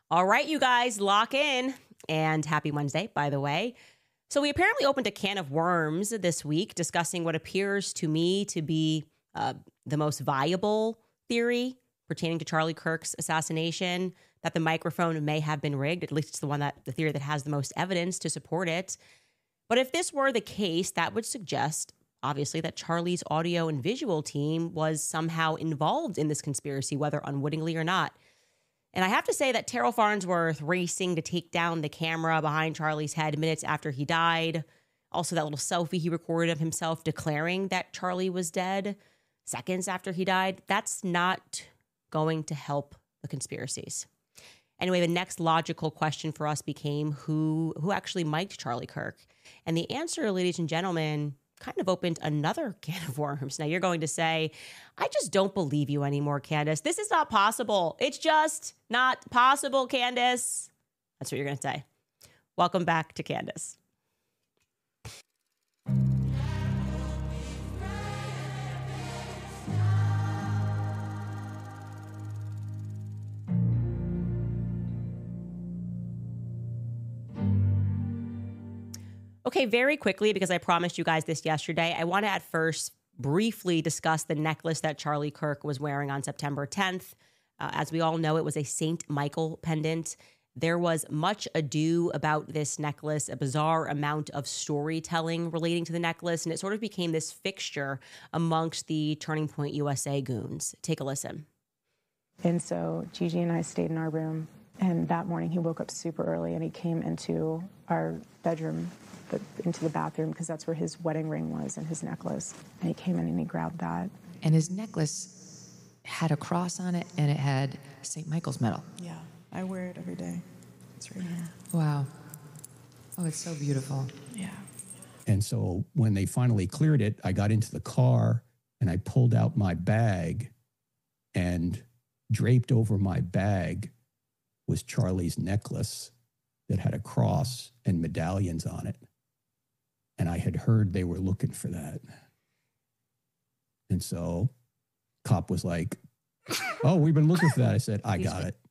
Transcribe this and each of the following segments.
All right, you guys, lock in. And happy Wednesday, by the way. So we apparently opened a can of worms this week discussing what appears to me to be the most viable theory pertaining to Charlie Kirk's assassination, that the microphone may have been rigged. At least it's the theory that has the most evidence to support it. But if this were the case, that would suggest, obviously, that Charlie's audio and visual team was somehow involved in this conspiracy, whether unwittingly or not. And I have to say that Terrell Farnsworth racing to take down the camera behind Charlie's head minutes after he died, also that little selfie he recorded of himself declaring that Charlie was dead seconds after he died, that's not going to help the conspiracies. Anyway, the next logical question for us became who actually mic'd Charlie Kirk? And the answer, ladies and gentlemen, kind of opened another can of worms. Now you're going to say, I just don't believe you anymore, Candace. This is not possible. It's just not possible, Candace. That's what you're going to say. Welcome back to Candace. Okay, very quickly, because I promised you guys this yesterday, I want to at first briefly discuss the necklace that Charlie Kirk was wearing on September 10th. As we all know, it was a St. Michael pendant. There was much ado about this necklace, a bizarre amount of storytelling relating to the necklace, and it sort of became this fixture amongst the Turning Point USA goons. Take a listen. And so Gigi and I stayed in our room, and that morning he woke up super early and he came into our bedroom, into the bathroom, because that's where his wedding ring was and his necklace. And he came in and he grabbed that. And his necklace had a cross on it and it had St. Michael's medal. Yeah, I wear it every day. It's right here. Wow. Oh, it's so beautiful. Yeah. And so when they finally cleared it, I got into the car and I pulled out my bag, and draped over my bag was Charlie's necklace that had a cross and medallions on it. And I had heard they were looking for that. And so cop was like, oh, we've been looking for that. I said, I got it.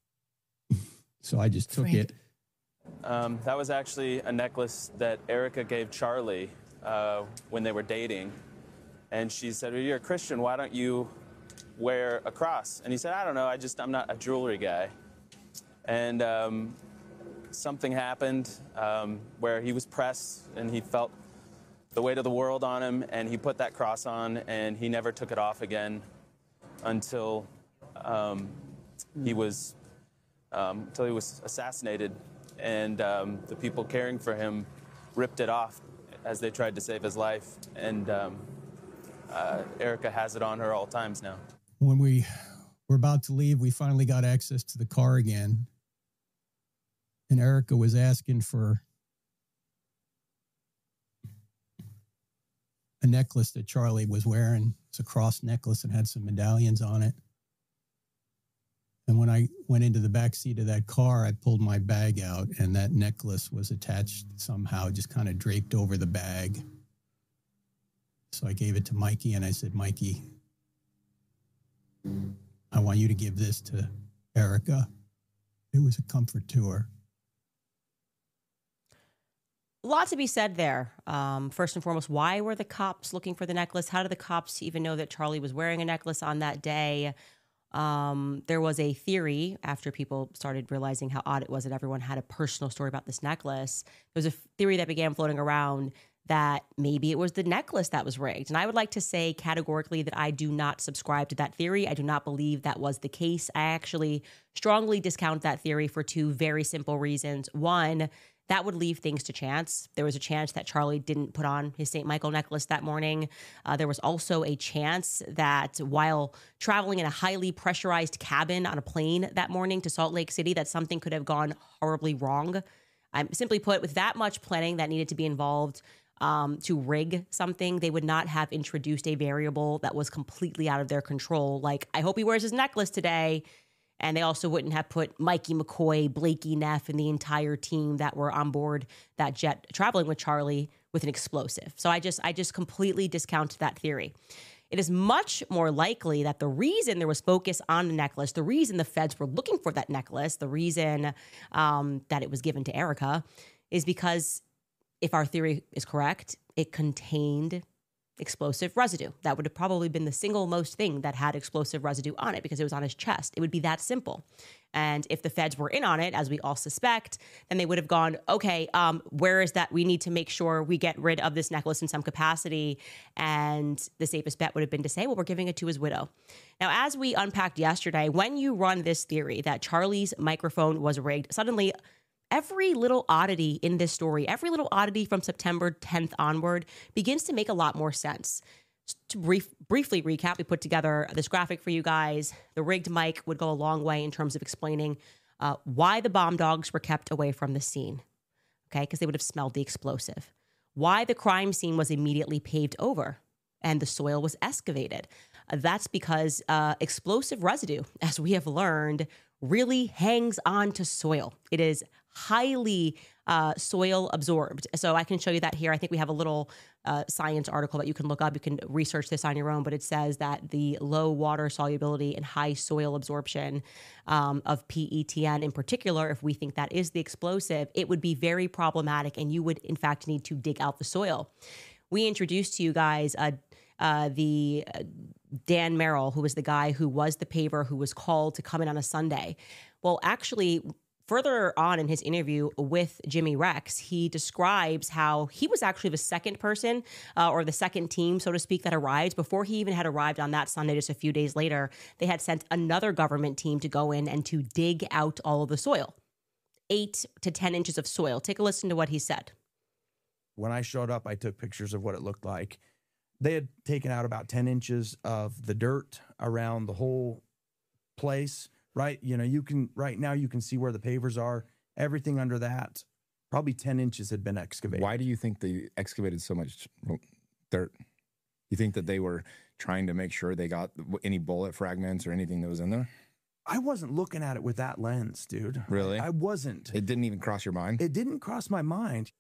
So I just took it. That was actually a necklace that Erica gave Charlie when they were dating. And she said, well, you're a Christian, why don't you wear a cross? And he said, I don't know, I'm not a jewelry guy. And something happened where he was pressed and he felt the weight of the world on him, and he put that cross on, and he never took it off again until he was assassinated, and the people caring for him ripped it off as they tried to save his life, and Erica has it on her all times now. When we were about to leave, we finally got access to the car again, and Erica was asking for a necklace that Charlie was wearing. It's a cross necklace and had some medallions on it. And when I went into the back seat of that car, I pulled my bag out, and that necklace was attached somehow, just kind of draped over the bag. So I gave it to Mikey, and I said, Mikey, I want you to give this to Erica. It was a comfort to her. A lot to be said there. First and foremost, why were the cops looking for the necklace? How did the cops even know that Charlie was wearing a necklace on that day? There was a theory after people started realizing how odd it was that everyone had a personal story about this necklace. There was a theory that began floating around that maybe it was the necklace that was rigged. And I would like to say categorically that I do not subscribe to that theory. I do not believe that was the case. I actually strongly discount that theory for two very simple reasons. One, that would leave things to chance. There was a chance that Charlie didn't put on his St. Michael necklace that morning. There was also a chance that while traveling in a highly pressurized cabin on a plane that morning to Salt Lake City, that something could have gone horribly wrong. Simply put, with that much planning that needed to be involved to rig something, they would not have introduced a variable that was completely out of their control. Like, I hope he wears his necklace today. And they also wouldn't have put Mikey McCoy, Blakey Neff, and the entire team that were on board that jet traveling with Charlie with an explosive. So I just completely discount that theory. It is much more likely that the reason there was focus on the necklace, the reason the feds were looking for that necklace, the reason that it was given to Erica is because, if our theory is correct, it contained explosive residue. That would have probably been the single most thing that had explosive residue on it because it was on his chest. It would be that simple. And if the feds were in on it, as we all suspect, then they would have gone, okay, where is that? We need to make sure we get rid of this necklace in some capacity. And the safest bet would have been to say, well, we're giving it to his widow. Now, as we unpacked yesterday, when you run this theory that Charlie's microphone was rigged, suddenly every little oddity in this story, every little oddity from September 10th onward begins to make a lot more sense. To briefly recap, we put together this graphic for you guys. The rigged mic would go a long way in terms of explaining why the bomb dogs were kept away from the scene, okay, because they would have smelled the explosive. Why the crime scene was immediately paved over and the soil was excavated. That's because explosive residue, as we have learned, really hangs on to soil. It is highly soil absorbed. So I can show you that here. I think we have a little science article that you can look up. You can research this on your own, but it says that the low water solubility and high soil absorption of PETN in particular, if we think that is the explosive, it would be very problematic and you would in fact need to dig out the soil. We introduced to you guys the Dan Merrill, who was the guy who was the paver who was called to come in on a Sunday. Well, actually, further on in his interview with Jimmy Rex, he describes how he was actually the second person or the second team, so to speak, that arrived. Before he even had arrived on that Sunday, just a few days later, they had sent another government team to go in and to dig out all of the soil, 8 to 10 inches of soil. Take a listen to what he said. When I showed up, I took pictures of what it looked like. They had taken out about 10 inches of the dirt around the whole place. Right, right now you can see where the pavers are. Everything under that, probably 10 inches had been excavated. Why do you think they excavated so much dirt? You think that they were trying to make sure they got any bullet fragments or anything that was in there? I wasn't looking at it with that lens, dude. Really? I wasn't. It didn't even cross your mind? It didn't cross my mind.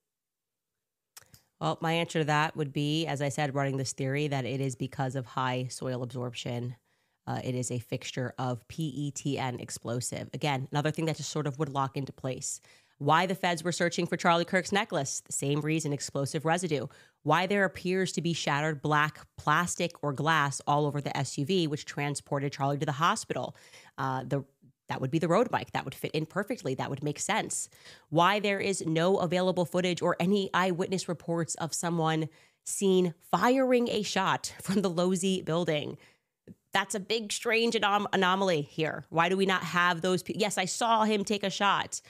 Well, my answer to that would be, as I said, running this theory, that it is because of high soil absorption. It is a fixture of PETN explosive. Again, another thing that just sort of would lock into place. Why the feds were searching for Charlie Kirk's necklace? The same reason, explosive residue. Why there appears to be shattered black plastic or glass all over the SUV, which transported Charlie to the hospital. That would be the road bike. That would fit in perfectly. That would make sense. Why there is no available footage or any eyewitness reports of someone seen firing a shot from the Losey building. That's a big, strange anomaly here. Why do we not have those people? Yes, I saw him take a shot.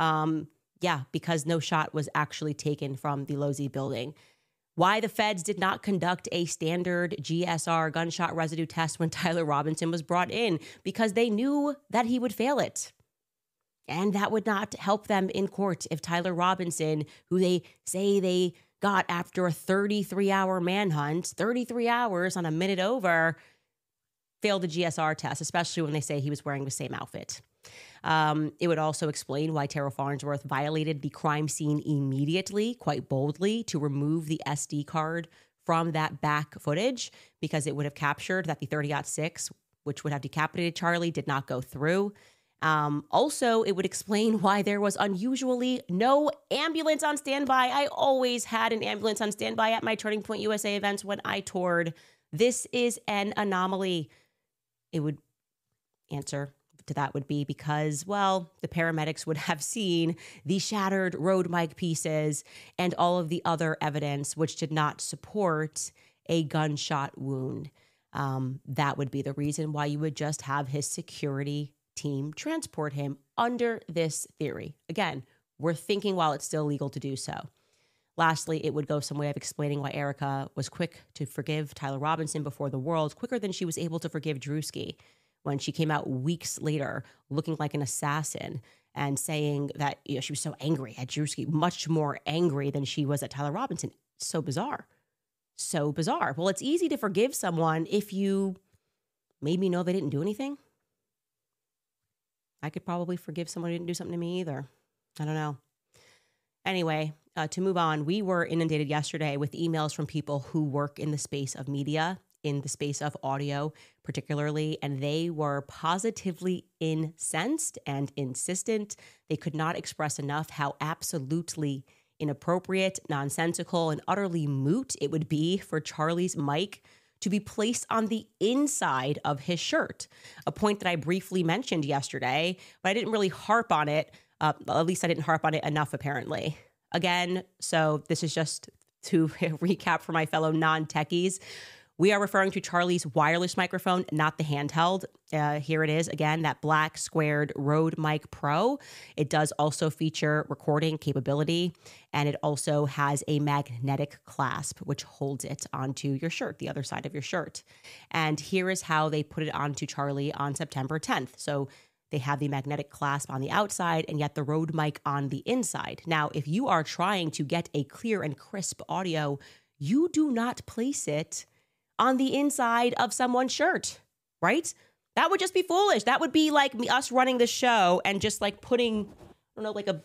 Because no shot was actually taken from the Losey building. Why the feds did not conduct a standard GSR gunshot residue test when Tyler Robinson was brought in, because they knew that he would fail it. And that would not help them in court if Tyler Robinson, who they say they got after a 33-hour manhunt, 33 hours on a minute over, failed the GSR test, especially when they say he was wearing the same outfit. It would also explain why Terrell Farnsworth violated the crime scene immediately, quite boldly, to remove the SD card from that back footage, because it would have captured that the 30-06, which would have decapitated Charlie, did not go through. Also, it would explain why there was unusually no ambulance on standby. I always had an ambulance on standby at my Turning Point USA events when I toured. This is an anomaly. It would answer to that would be because, well, the paramedics would have seen the shattered road mic pieces and all of the other evidence which did not support a gunshot wound. That would be the reason why you would just have his security team transport him under this theory. Again, we're thinking while it's still legal to do so. Lastly, it would go some way of explaining why Erica was quick to forgive Tyler Robinson before the world, quicker than she was able to forgive Drewski when she came out weeks later looking like an assassin and saying that she was so angry at Drewski, much more angry than she was at Tyler Robinson. So bizarre. So bizarre. Well, it's easy to forgive someone if you maybe know they didn't do anything. I could probably forgive someone who didn't do something to me either. I don't know. Anyway, to move on, we were inundated yesterday with emails from people who work in the space of media. in the space of audio, particularly, and they were positively incensed and insistent. They could not express enough how absolutely inappropriate, nonsensical, and utterly moot it would be for Charlie's mic to be placed on the inside of his shirt, a point that I briefly mentioned yesterday, but I didn't really harp on it. At least I didn't harp on it enough, apparently. Again, so this is just to recap for my fellow non-techies. We are referring to Charlie's wireless microphone, not the handheld. Here it is again, that black squared Rode Mic Pro. It does also feature recording capability, and it also has a magnetic clasp, which holds it onto your shirt, the other side of your shirt. And here is how they put it onto Charlie on September 10th. So they have the magnetic clasp on the outside and yet the Rode mic on the inside. Now, if you are trying to get a clear and crisp audio, you do not place it on the inside of someone's shirt, right? That would just be foolish. That would be like us running the show and just like putting, I don't know,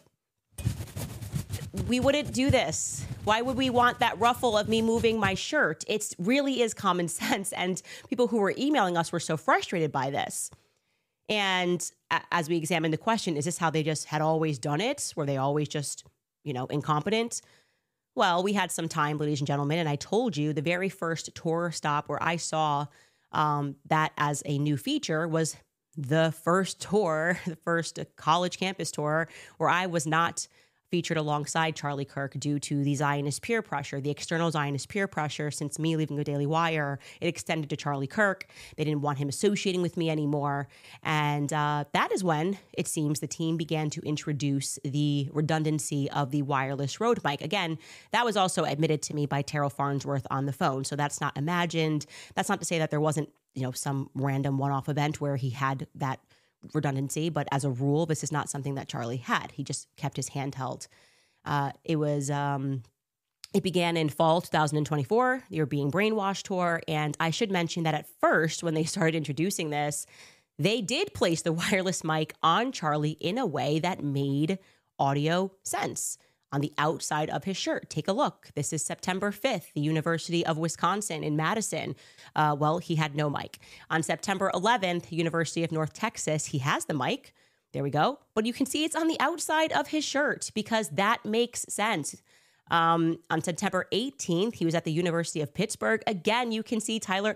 we wouldn't do this. Why would we want that ruffle of me moving my shirt? It really is common sense. And people who were emailing us were so frustrated by this. And as we examine the question, is this how they just had always done it? Were they always just, incompetent? Well, we had some time, ladies and gentlemen, and I told you the very first tour stop where I saw that as a new feature was the first tour, the first college campus tour, where I was not featured alongside Charlie Kirk due to the Zionist peer pressure, the external Zionist peer pressure. Since me leaving the Daily Wire, it extended to Charlie Kirk. They didn't want him associating with me anymore. And that is when, it seems, the team began to introduce the redundancy of the wireless Rode mic. Again, that was also admitted to me by Terrell Farnsworth on the phone. So that's not imagined. That's not to say that there wasn't, some random one-off event where he had that redundancy, but as a rule, this is not something that Charlie had. He just kept his handheld. It began in fall 2024, the You're Being Brainwashed tour. And I should mention that at first, when they started introducing this, they did place the wireless mic on Charlie in a way that made audio sense. On the outside of his shirt, take a look. This is September 5th, the University of Wisconsin in Madison. He had no mic. On September 11th, University of North Texas, he has the mic. There we go. But you can see it's on the outside of his shirt because that makes sense. On September 18th, he was at the University of Pittsburgh. Again, you can see Charlie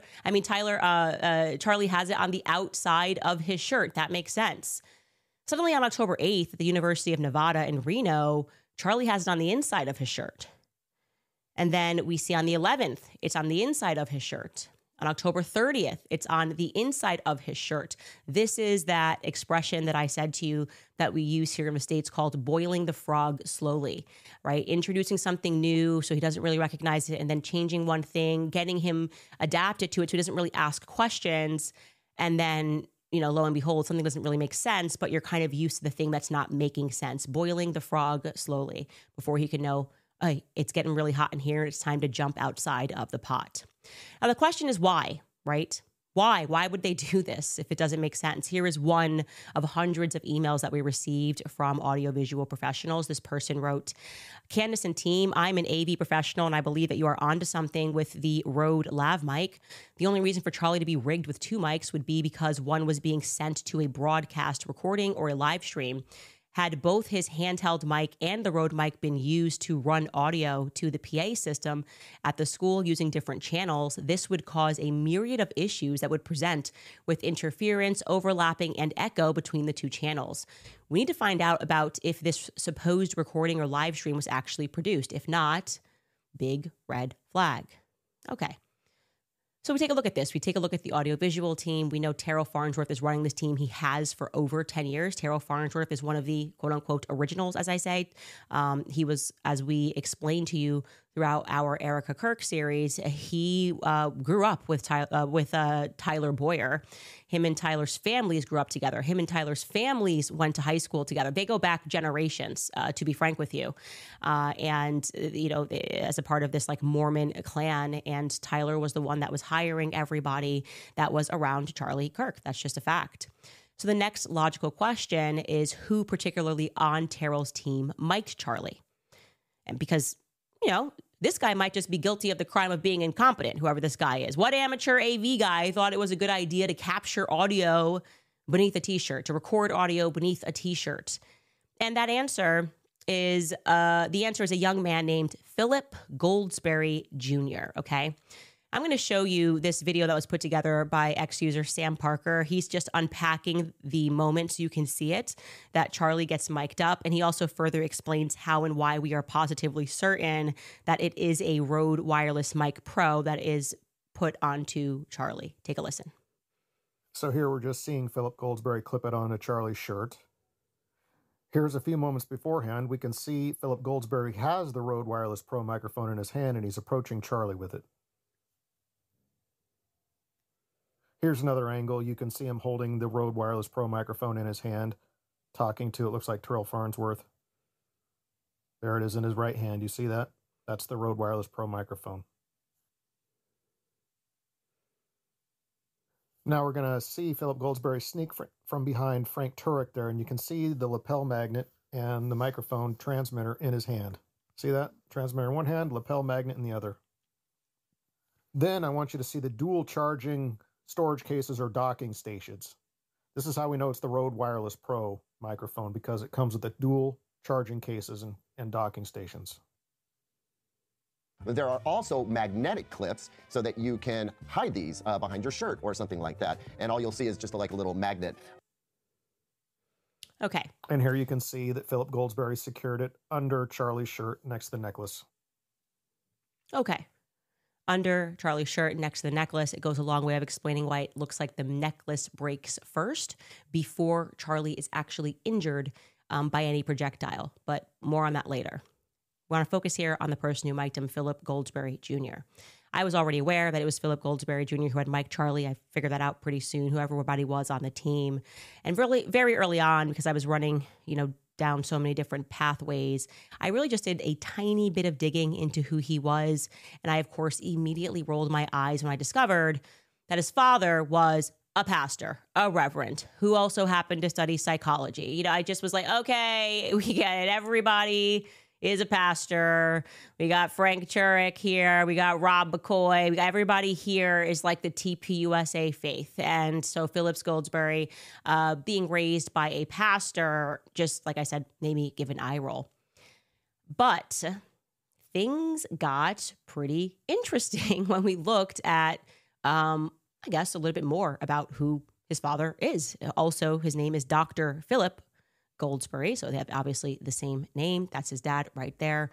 has it on the outside of his shirt. That makes sense. Suddenly on October 8th, at the University of Nevada in Reno, Charlie has it on the inside of his shirt. And then we see on the 11th, it's on the inside of his shirt. On October 30th, it's on the inside of his shirt. This is that expression that I said to you that we use here in the States called boiling the frog slowly, right? Introducing something new so he doesn't really recognize it and then changing one thing, getting him adapted to it so he doesn't really ask questions. And then, lo and behold, something doesn't really make sense, but you're kind of used to the thing that's not making sense. Boiling the frog slowly before he can know, oh, it's getting really hot in here. It's time to jump outside of the pot. Now, the question is why, right? Why? Why would they do this if it doesn't make sense? Here is one of hundreds of emails that we received from audiovisual professionals. This person wrote, Candace and team, I'm an AV professional and I believe that you are onto something with the Rode Lav mic. The only reason for Charlie to be rigged with two mics would be because one was being sent to a broadcast recording or a live stream. Had both his handheld mic and the Rode mic been used to run audio to the PA system at the school using different channels, this would cause a myriad of issues that would present with interference, overlapping, and echo between the two channels. We need to find out about if this supposed recording or live stream was actually produced. If not, big red flag. Okay. So we take a look at this. We take a look at the audiovisual team. We know Terrell Farnsworth is running this team. He has for over 10 years. Terrell Farnsworth is one of the quote-unquote originals, as I say. He was, as we explained to you throughout our Erica Kirk series, he grew up with Tyler Boyer. Him and Tyler's families grew up together. Him and Tyler's families went to high school together. They go back generations, to be frank with you. And as a part of this like Mormon clan, and Tyler was the one that was hiring everybody that was around Charlie Kirk. That's just a fact. So the next logical question is who particularly on Terrell's team mic'd Charlie? And because this guy might just be guilty of the crime of being incompetent, whoever this guy is. What amateur AV guy thought it was a good idea to capture audio beneath a t-shirt, to record audio beneath a t-shirt? And that answer is, the answer is a young man named Philip Goldsberry Jr., okay? I'm going to show you this video that was put together by ex-user Sam Parker. He's just unpacking the moment so you can see it, that Charlie gets mic'd up. And he also further explains how and why we are positively certain that it is a Rode Wireless Mic Pro that is put onto Charlie. Take a listen. So here we're just seeing Philip Goldsberry clip it onto Charlie's shirt. Here's a few moments beforehand. We can see Philip Goldsberry has the Rode Wireless Pro microphone in his hand, and he's approaching Charlie with it. Here's another angle. You can see him holding the Rode Wireless Pro microphone in his hand, talking to, it looks like Terrell Farnsworth. There it is in his right hand. You see that? That's the Rode Wireless Pro microphone. Now we're going to see Philip Goldsberry sneak from behind Frank Turek there, and you can see the lapel magnet and the microphone transmitter in his hand. See that? Transmitter in one hand, lapel magnet in the other. Then I want you to see the dual charging storage cases or docking stations. This is how we know it's the Rode Wireless Pro microphone, because it comes with the dual charging cases and docking stations. But there are also magnetic clips so that you can hide these behind your shirt or something like that. And all you'll see is just like a little magnet. Okay. And here you can see that Philip Goldsberry secured it under Charlie's shirt next to the necklace. Okay. Under Charlie's shirt next to the necklace. It goes a long way of explaining why it looks like the necklace breaks first before Charlie is actually injured by any projectile. But more on that later. We want to focus here on the person who mic'd him, Philip Goldsberry Jr. I was already aware that it was Philip Goldsberry Jr. who had mic'd Charlie. I figured that out pretty soon, whoever everybody was on the team. And really, very early on, because I was running, down so many different pathways, I really just did a tiny bit of digging into who he was. And I, of course, immediately rolled my eyes when I discovered that his father was a pastor, a reverend, who also happened to study psychology. I just was like, okay, we get it. Everybody is a pastor. We got Frank Turek here. We got Rob McCoy. We got everybody here is like the TPUSA faith. And so Philip Goldsberry, being raised by a pastor, just like I said, made me give an eye roll. But things got pretty interesting when we looked at, I guess, a little bit more about who his father is. Also, his name is Dr. Philip Goldsberry, so they have obviously the same name. That's his dad right there.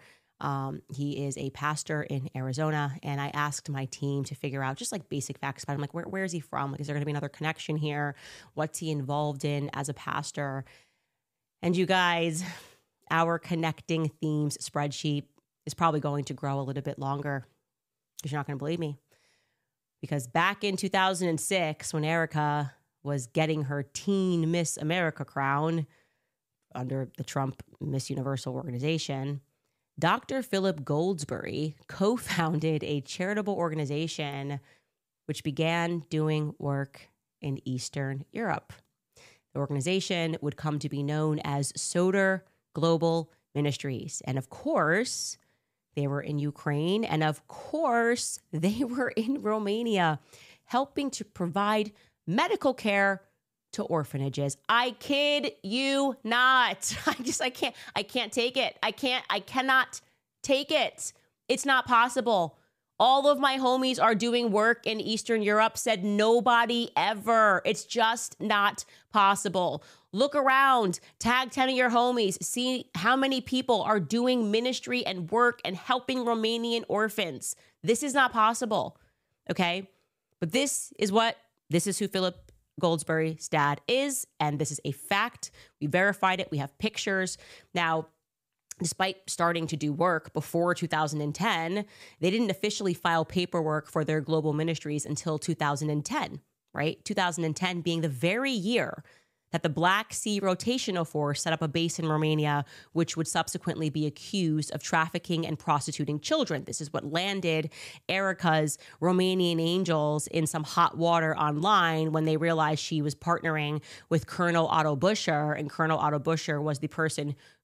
He is a pastor in Arizona, and I asked my team to figure out just like basic facts about him. Like, where is he from? Like, is there going to be another connection here? What's he involved in as a pastor? And you guys, our connecting themes spreadsheet is probably going to grow a little bit longer because you're not going to believe me. Because back in 2006, when Erica was getting her Teen Miss America crown under the Trump Miss Universal organization, Dr. Philip Goldsberry co-founded a charitable organization which began doing work in Eastern Europe. The organization would come to be known as Soder Global Ministries. And of course, they were in Ukraine. And of course, they were in Romania, helping to provide medical care to orphanages. I kid you not. I can't take it. I cannot take it. It's not possible. All of my homies are doing work in Eastern Europe, said nobody ever. It's just not possible. Look around, tag 10 of your homies, see how many people are doing ministry and work and helping Romanian orphans. This is not possible. Okay. But this is who Philip Goldsberry's dad is, and this is a fact. We verified it. We have pictures. Now, despite starting to do work before 2010, they didn't officially file paperwork for their global ministries until 2010, right? 2010 being the very year that the Black Sea Rotational Force set up a base in Romania, which would subsequently be accused of trafficking and prostituting children. This is what landed Erica's Romanian angels in some hot water online when they realized she was partnering with Colonel Otto Buscher, and Colonel Otto Buscher was the person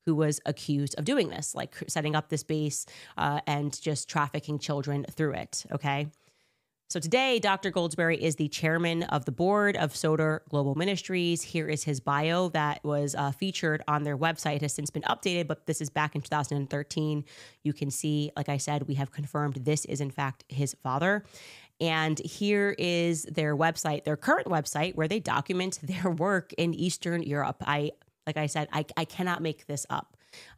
who was accused of doing this, like setting up this base and just trafficking children through it. Okay. So today, Dr. Goldsberry is the chairman of the board of Soter Global Ministries. Here is his bio that was featured on their website. It has since been updated, but this is back in 2013. You can see, like I said, we have confirmed this is in fact his father. And here is their website, their current website, where they document their work in Eastern Europe. Like I said, I cannot make this up.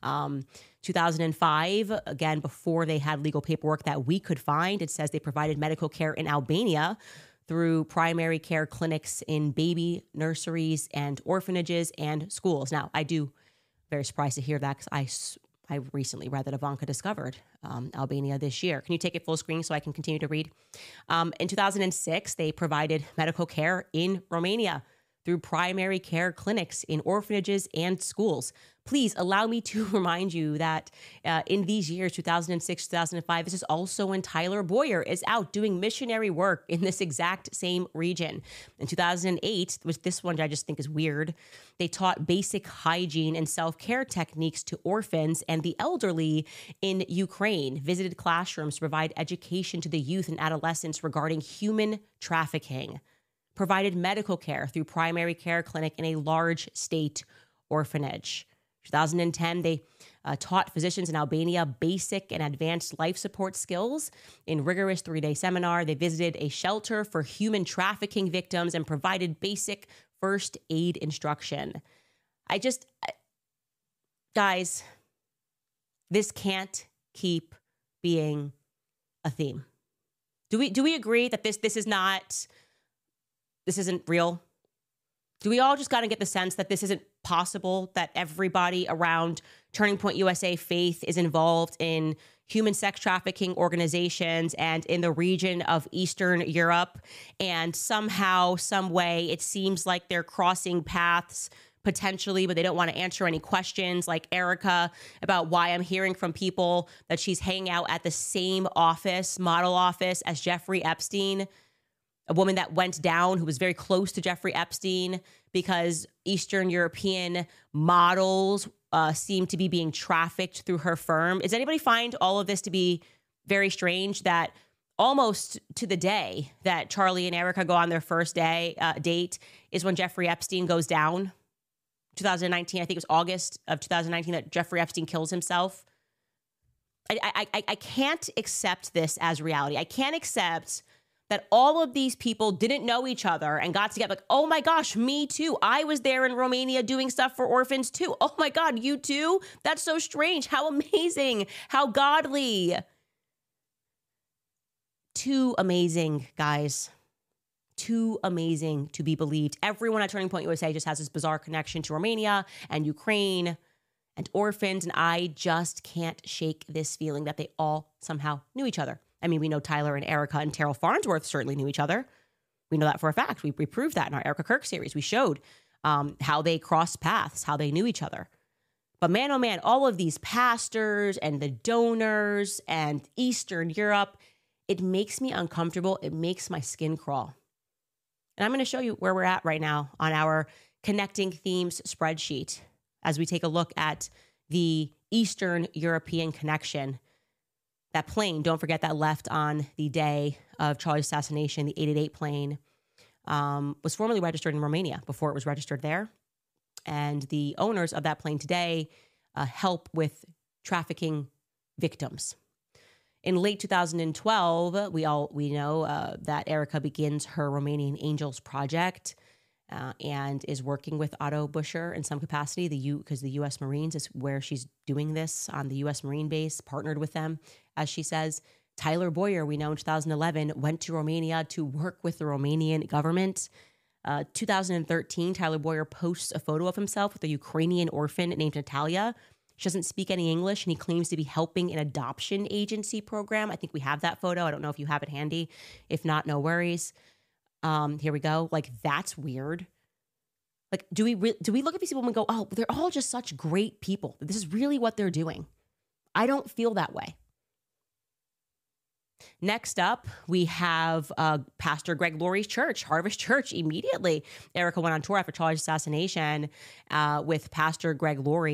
2005, again, before they had legal paperwork that we could find, it says they provided medical care in Albania through primary care clinics in baby nurseries and orphanages and schools. Now, I do very surprised to hear that because I recently read that Ivanka discovered Albania this year. Can you take it full screen so I can continue to read? In 2006, they provided medical care in Romania through primary care clinics in orphanages and schools. Please allow me to remind you that in these years, 2006, 2005, this is also when Tyler Boyer is out doing missionary work in this exact same region. In 2008, which this one I just think is weird, they taught basic hygiene and self-care techniques to orphans and the elderly in Ukraine, visited classrooms to provide education to the youth and adolescents regarding human trafficking, provided medical care through primary care clinic in a large state orphanage. 2010, they taught physicians in Albania basic and advanced life support skills in rigorous 3-day seminar. They visited a shelter for human trafficking victims and provided basic first aid instruction. Guys, this can't keep being a theme. Do we agree that this isn't real? Do we all just got to get the sense that this isn't possible, that everybody around Turning Point USA Faith is involved in human sex trafficking organizations and in the region of Eastern Europe, and somehow, some way, it seems like they're crossing paths potentially, but they don't want to answer any questions, like Erica, about why I'm hearing from people that she's hanging out at the same office, model office, as Jeffrey Epstein, a woman that went down who was very close to Jeffrey Epstein, because Eastern European models seem to be being trafficked through her firm. Does anybody find all of this to be very strange, that almost to the day that Charlie and Erica go on their first date is when Jeffrey Epstein goes down? 2019, I think it was August of 2019 that Jeffrey Epstein kills himself. I can't accept this as reality. I can't accept that all of these people didn't know each other and got together like, oh my gosh, me too. I was there in Romania doing stuff for orphans too. Oh my God, you too? That's so strange. How amazing. How godly. Too amazing, guys. Too amazing to be believed. Everyone at Turning Point USA just has this bizarre connection to Romania and Ukraine and orphans, and I just can't shake this feeling that they all somehow knew each other. I mean, we know Tyler and Erica and Terrell Farnsworth certainly knew each other. We know that for a fact. We proved that in our Erica Kirk series. We showed how they crossed paths, how they knew each other. But man, oh man, all of these pastors and the donors and Eastern Europe, it makes me uncomfortable. It makes my skin crawl. And I'm going to show you where we're at right now on our Connecting Themes spreadsheet as we take a look at the Eastern European connection. That plane, don't forget, that left on the day of Charlie's assassination, the 888 plane, was formerly registered in Romania before it was registered there. And the owners of that plane today help with trafficking victims. In late 2012, we know that Erica begins her Romanian Angels project and is working with Otto Buscher in some capacity, because the U.S. Marines is where she's doing this, on the U.S. Marine base, partnered with them, as she says. Tyler Boyer, we know in 2011, went to Romania to work with the Romanian government. 2013, Tyler Boyer posts a photo of himself with a Ukrainian orphan named Natalia. She doesn't speak any English, and he claims to be helping an adoption agency program. I think we have that photo. I don't know if you have it handy. If not, no worries. Here we go. Like, that's weird. Like, do we look at these people and go, oh, they're all just such great people. This is really what they're doing. I don't feel that way. Next up, we have Pastor Greg Laurie's church, Harvest Church. Immediately, Erica went on tour after Charlie's assassination with Pastor Greg Laurie,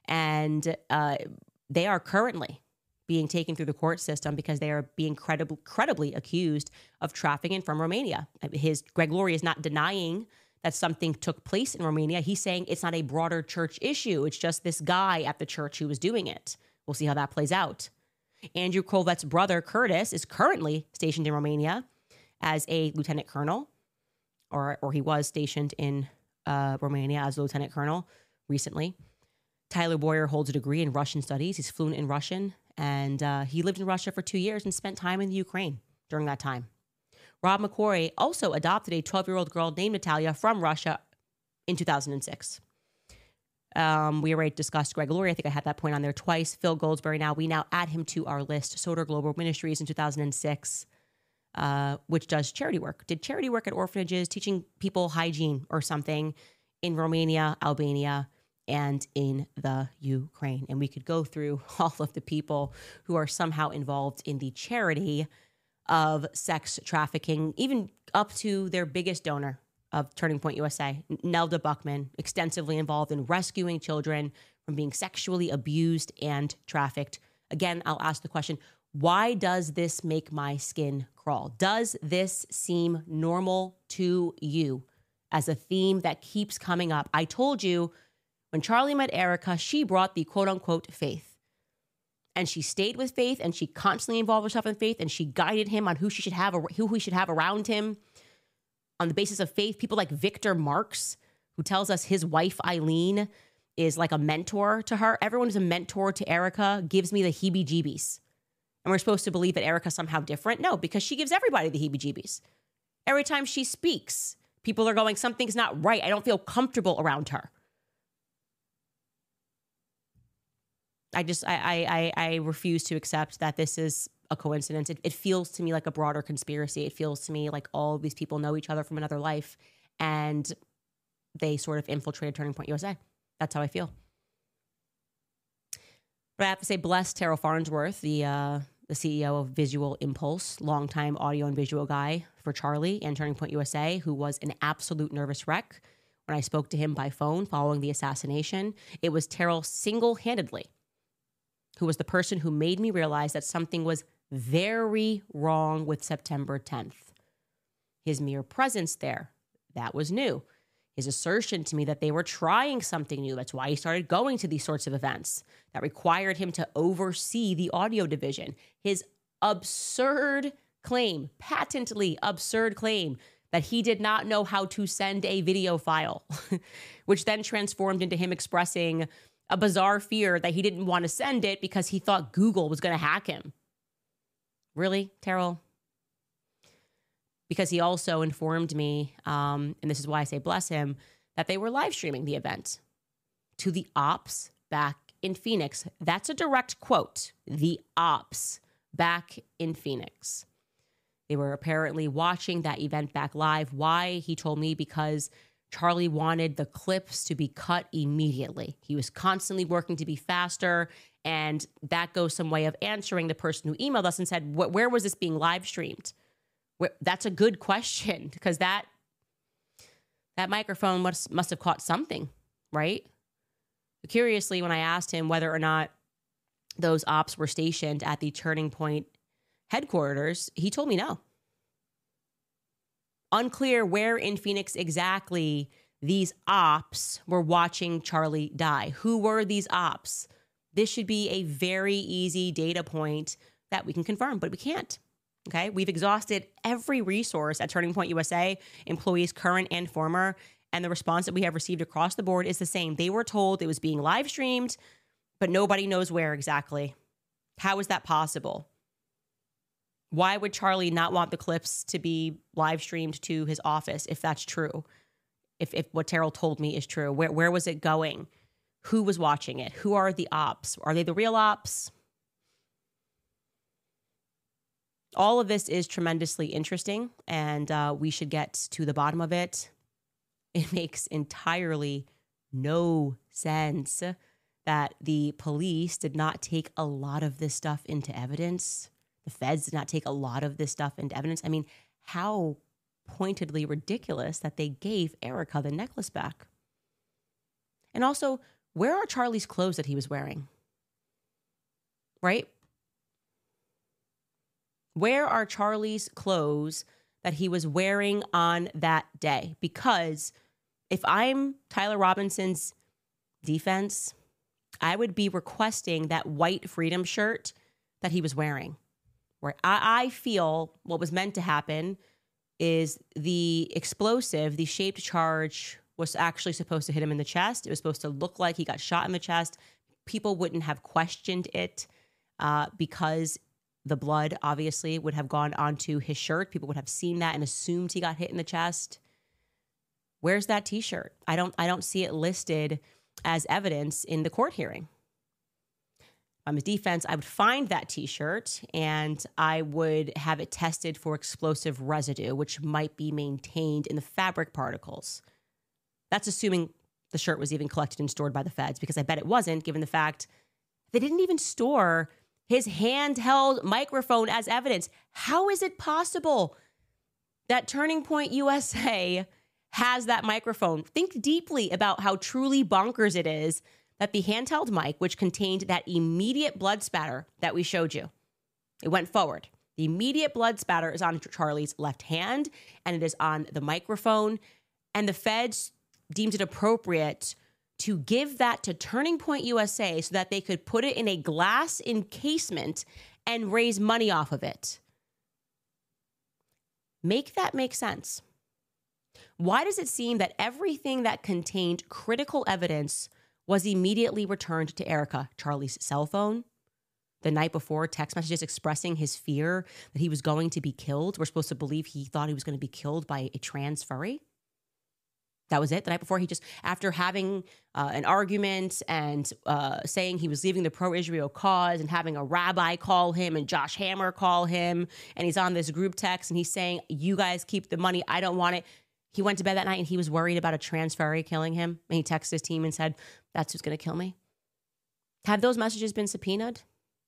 And they are currently being taken through the court system because they are being credibly accused of trafficking from Romania. Greg Laurie is not denying that something took place in Romania. He's saying it's not a broader church issue. It's just this guy at the church who was doing it. We'll see how that plays out. Andrew Kolvet's brother, Curtis, is currently stationed in Romania as a lieutenant colonel, or he was stationed in Romania as a lieutenant colonel recently. Tyler Boyer holds a degree in Russian studies. He's fluent in Russian, and he lived in Russia for 2 years and spent time in the Ukraine during that time. Rob McQuarrie also adopted a 12-year-old girl named Natalia from Russia in 2006. We already discussed Greg Laurie. I think I had that point on there twice. Phil Goldsberry, we now add him to our list. Soder Global Ministries in 2006, which does charity work. Did charity work at orphanages, teaching people hygiene or something in Romania, Albania, and in the Ukraine. And we could go through all of the people who are somehow involved in the charity of sex trafficking, even up to their biggest donor of Turning Point USA, Nelda Buckman, extensively involved in rescuing children from being sexually abused and trafficked. Again, I'll ask the question, why does this make my skin crawl? Does this seem normal to you as a theme that keeps coming up? I told you when Charlie met Erica, she brought the quote unquote faith. And she stayed with Faith, and she constantly involved herself in Faith, and she guided him on who he should have around him on the basis of faith. People like Victor Marx, who tells us his wife Eileen is like a mentor to her. Everyone who's a mentor to Erica gives me the heebie-jeebies. And we're supposed to believe that Erica's somehow different? No, because she gives everybody the heebie-jeebies. Every time she speaks, people are going, something's not right. I don't feel comfortable around her. I refuse to accept that this is a coincidence. It feels to me like a broader conspiracy. It feels to me like all of these people know each other from another life, and they sort of infiltrated Turning Point USA. That's how I feel. But I have to say, bless Terrell Farnsworth, the CEO of Visual Impulse, longtime audio and visual guy for Charlie and Turning Point USA, who was an absolute nervous wreck. When I spoke to him by phone following the assassination, it was Terrell single-handedly who was the person who made me realize that something was very wrong with September 10th. His mere presence there, that was new. His assertion to me that they were trying something new. That's why he started going to these sorts of events that required him to oversee the audio division. His absurd claim, patently absurd claim, that he did not know how to send a video file, which then transformed into him expressing a bizarre fear that he didn't want to send it because he thought Google was going to hack him. Really, Terrell? Because he also informed me, and this is why I say bless him, that they were live streaming the event to the ops back in Phoenix. That's a direct quote. The ops back in Phoenix. They were apparently watching that event back live. Why? He told me because Charlie wanted the clips to be cut immediately. He was constantly working to be faster, and that goes some way of answering the person who emailed us and said, where was this being live streamed? That's a good question, because that microphone must have caught something, right? Curiously, when I asked him whether or not those ops were stationed at the Turning Point headquarters, he told me no. Unclear where in Phoenix exactly these ops were watching Charlie die. Who were these ops? This should be a very easy data point that we can confirm, but we can't. Okay, we've exhausted every resource at Turning Point USA, employees current and former, and the response that we have received across the board is the same. They were told it was being live streamed, but nobody knows where exactly. How is that possible? Why would Charlie not want the clips to be live streamed to his office if that's true? If what Terrell told me is true, where was it going? Who was watching it? Who are the ops? Are they the real ops? All of this is tremendously interesting, and we should get to the bottom of it. It makes entirely no sense that the police did not take a lot of this stuff into evidence. The feds did not take a lot of this stuff into evidence. I mean, how pointedly ridiculous that they gave Erica the necklace back. And also, where are Charlie's clothes that he was wearing? Right? Where are Charlie's clothes that he was wearing on that day? Because if I'm Tyler Robinson's defense, I would be requesting that white Freedom shirt that he was wearing. Where I feel what was meant to happen is the explosive, the shaped charge was actually supposed to hit him in the chest. It was supposed to look like he got shot in the chest. People wouldn't have questioned it because the blood obviously would have gone onto his shirt. People would have seen that and assumed he got hit in the chest. Where's that T-shirt? I don't see it listed as evidence in the court hearing. I'm a defense. I would find that T-shirt and I would have it tested for explosive residue, which might be maintained in the fabric particles. That's assuming the shirt was even collected and stored by the feds, because I bet it wasn't, given the fact they didn't even store his handheld microphone as evidence. How is it possible that Turning Point USA has that microphone? Think deeply about how truly bonkers it is that the handheld mic, which contained that immediate blood spatter that we showed you, it went forward. The immediate blood spatter is on Charlie's left hand, and it is on the microphone. And the feds deemed it appropriate to give that to Turning Point USA so that they could put it in a glass encasement and raise money off of it. Make that make sense. Why does it seem that everything that contained critical evidence was immediately returned to Erica? Charlie's cell phone, the night before, text messages expressing his fear that he was going to be killed. We're supposed to believe he thought he was going to be killed by a trans furry. That was it. The night before, he just, after having an argument and saying he was leaving the pro-Israel cause and having a rabbi call him and Josh Hammer call him, and he's on this group text and he's saying, you guys keep the money, I don't want it. He went to bed that night and he was worried about a trans furry killing him. And he texted his team and said, that's who's going to kill me. Have those messages been subpoenaed?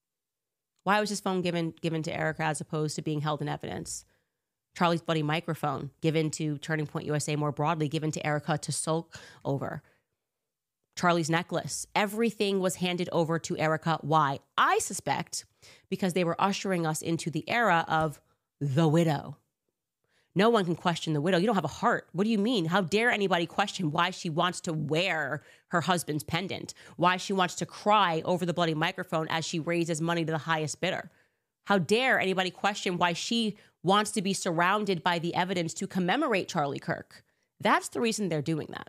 Why was his phone given to Erica as opposed to being held in evidence? Charlie's bloody microphone given to Turning Point USA more broadly, given to Erica to sulk over. Charlie's necklace, everything was handed over to Erica. Why? I suspect because they were ushering us into the era of the widow. No one can question the widow. You don't have a heart. What do you mean? How dare anybody question why she wants to wear her husband's pendant? Why she wants to cry over the bloody microphone as she raises money to the highest bidder? How dare anybody question why she wants to be surrounded by the evidence to commemorate Charlie Kirk? That's the reason they're doing that.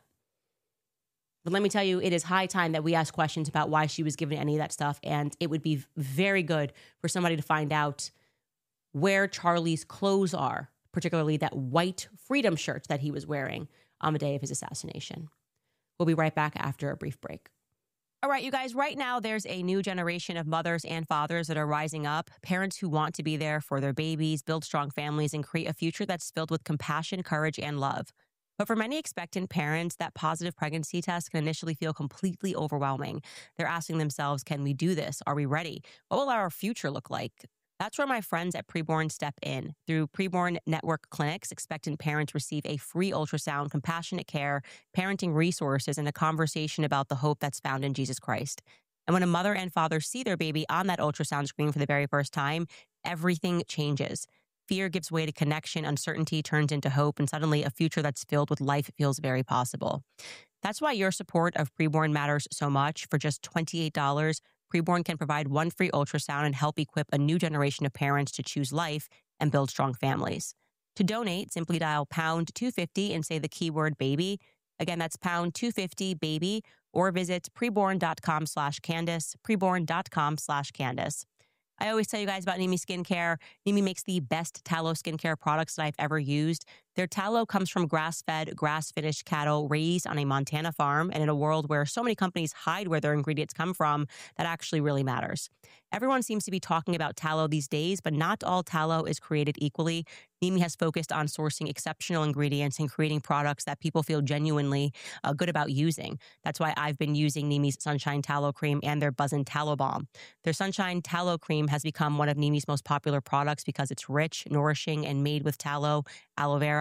But let me tell you, it is high time that we ask questions about why she was given any of that stuff. And it would be very good for somebody to find out where Charlie's clothes are, particularly that white Freedom shirt that he was wearing on the day of his assassination. We'll be right back after a brief break. All right, you guys, right now there's a new generation of mothers and fathers that are rising up, parents who want to be there for their babies, build strong families, and create a future that's filled with compassion, courage, and love. But for many expectant parents, that positive pregnancy test can initially feel completely overwhelming. They're asking themselves, can we do this? Are we ready? What will our future look like? That's where my friends at Preborn step in. Through Preborn Network clinics, expectant parents receive a free ultrasound, compassionate care, parenting resources, and a conversation about the hope that's found in Jesus Christ. And when a mother and father see their baby on that ultrasound screen for the very first time, everything changes. Fear gives way to connection, uncertainty turns into hope, and suddenly a future that's filled with life feels very possible. That's why your support of Preborn matters so much. For just $28, Preborn can provide one free ultrasound and help equip a new generation of parents to choose life and build strong families. To donate, simply dial pound 250 and say the keyword baby. Again, that's pound 250 baby, or visit preborn.com/Candace, preborn.com/Candace. I always tell you guys about Nimi Skincare. Nimi makes the best tallow skincare products that I've ever used. Their tallow comes from grass-fed, grass-finished cattle raised on a Montana farm. And in a world where so many companies hide where their ingredients come from, that actually really matters. Everyone seems to be talking about tallow these days, but not all tallow is created equally. Nimi has focused on sourcing exceptional ingredients and creating products that people feel genuinely good about using. That's why I've been using Nimi's Sunshine Tallow Cream and their Buzzin' Tallow Balm. Their Sunshine Tallow Cream has become one of Nimi's most popular products because it's rich, nourishing, and made with tallow, aloe vera,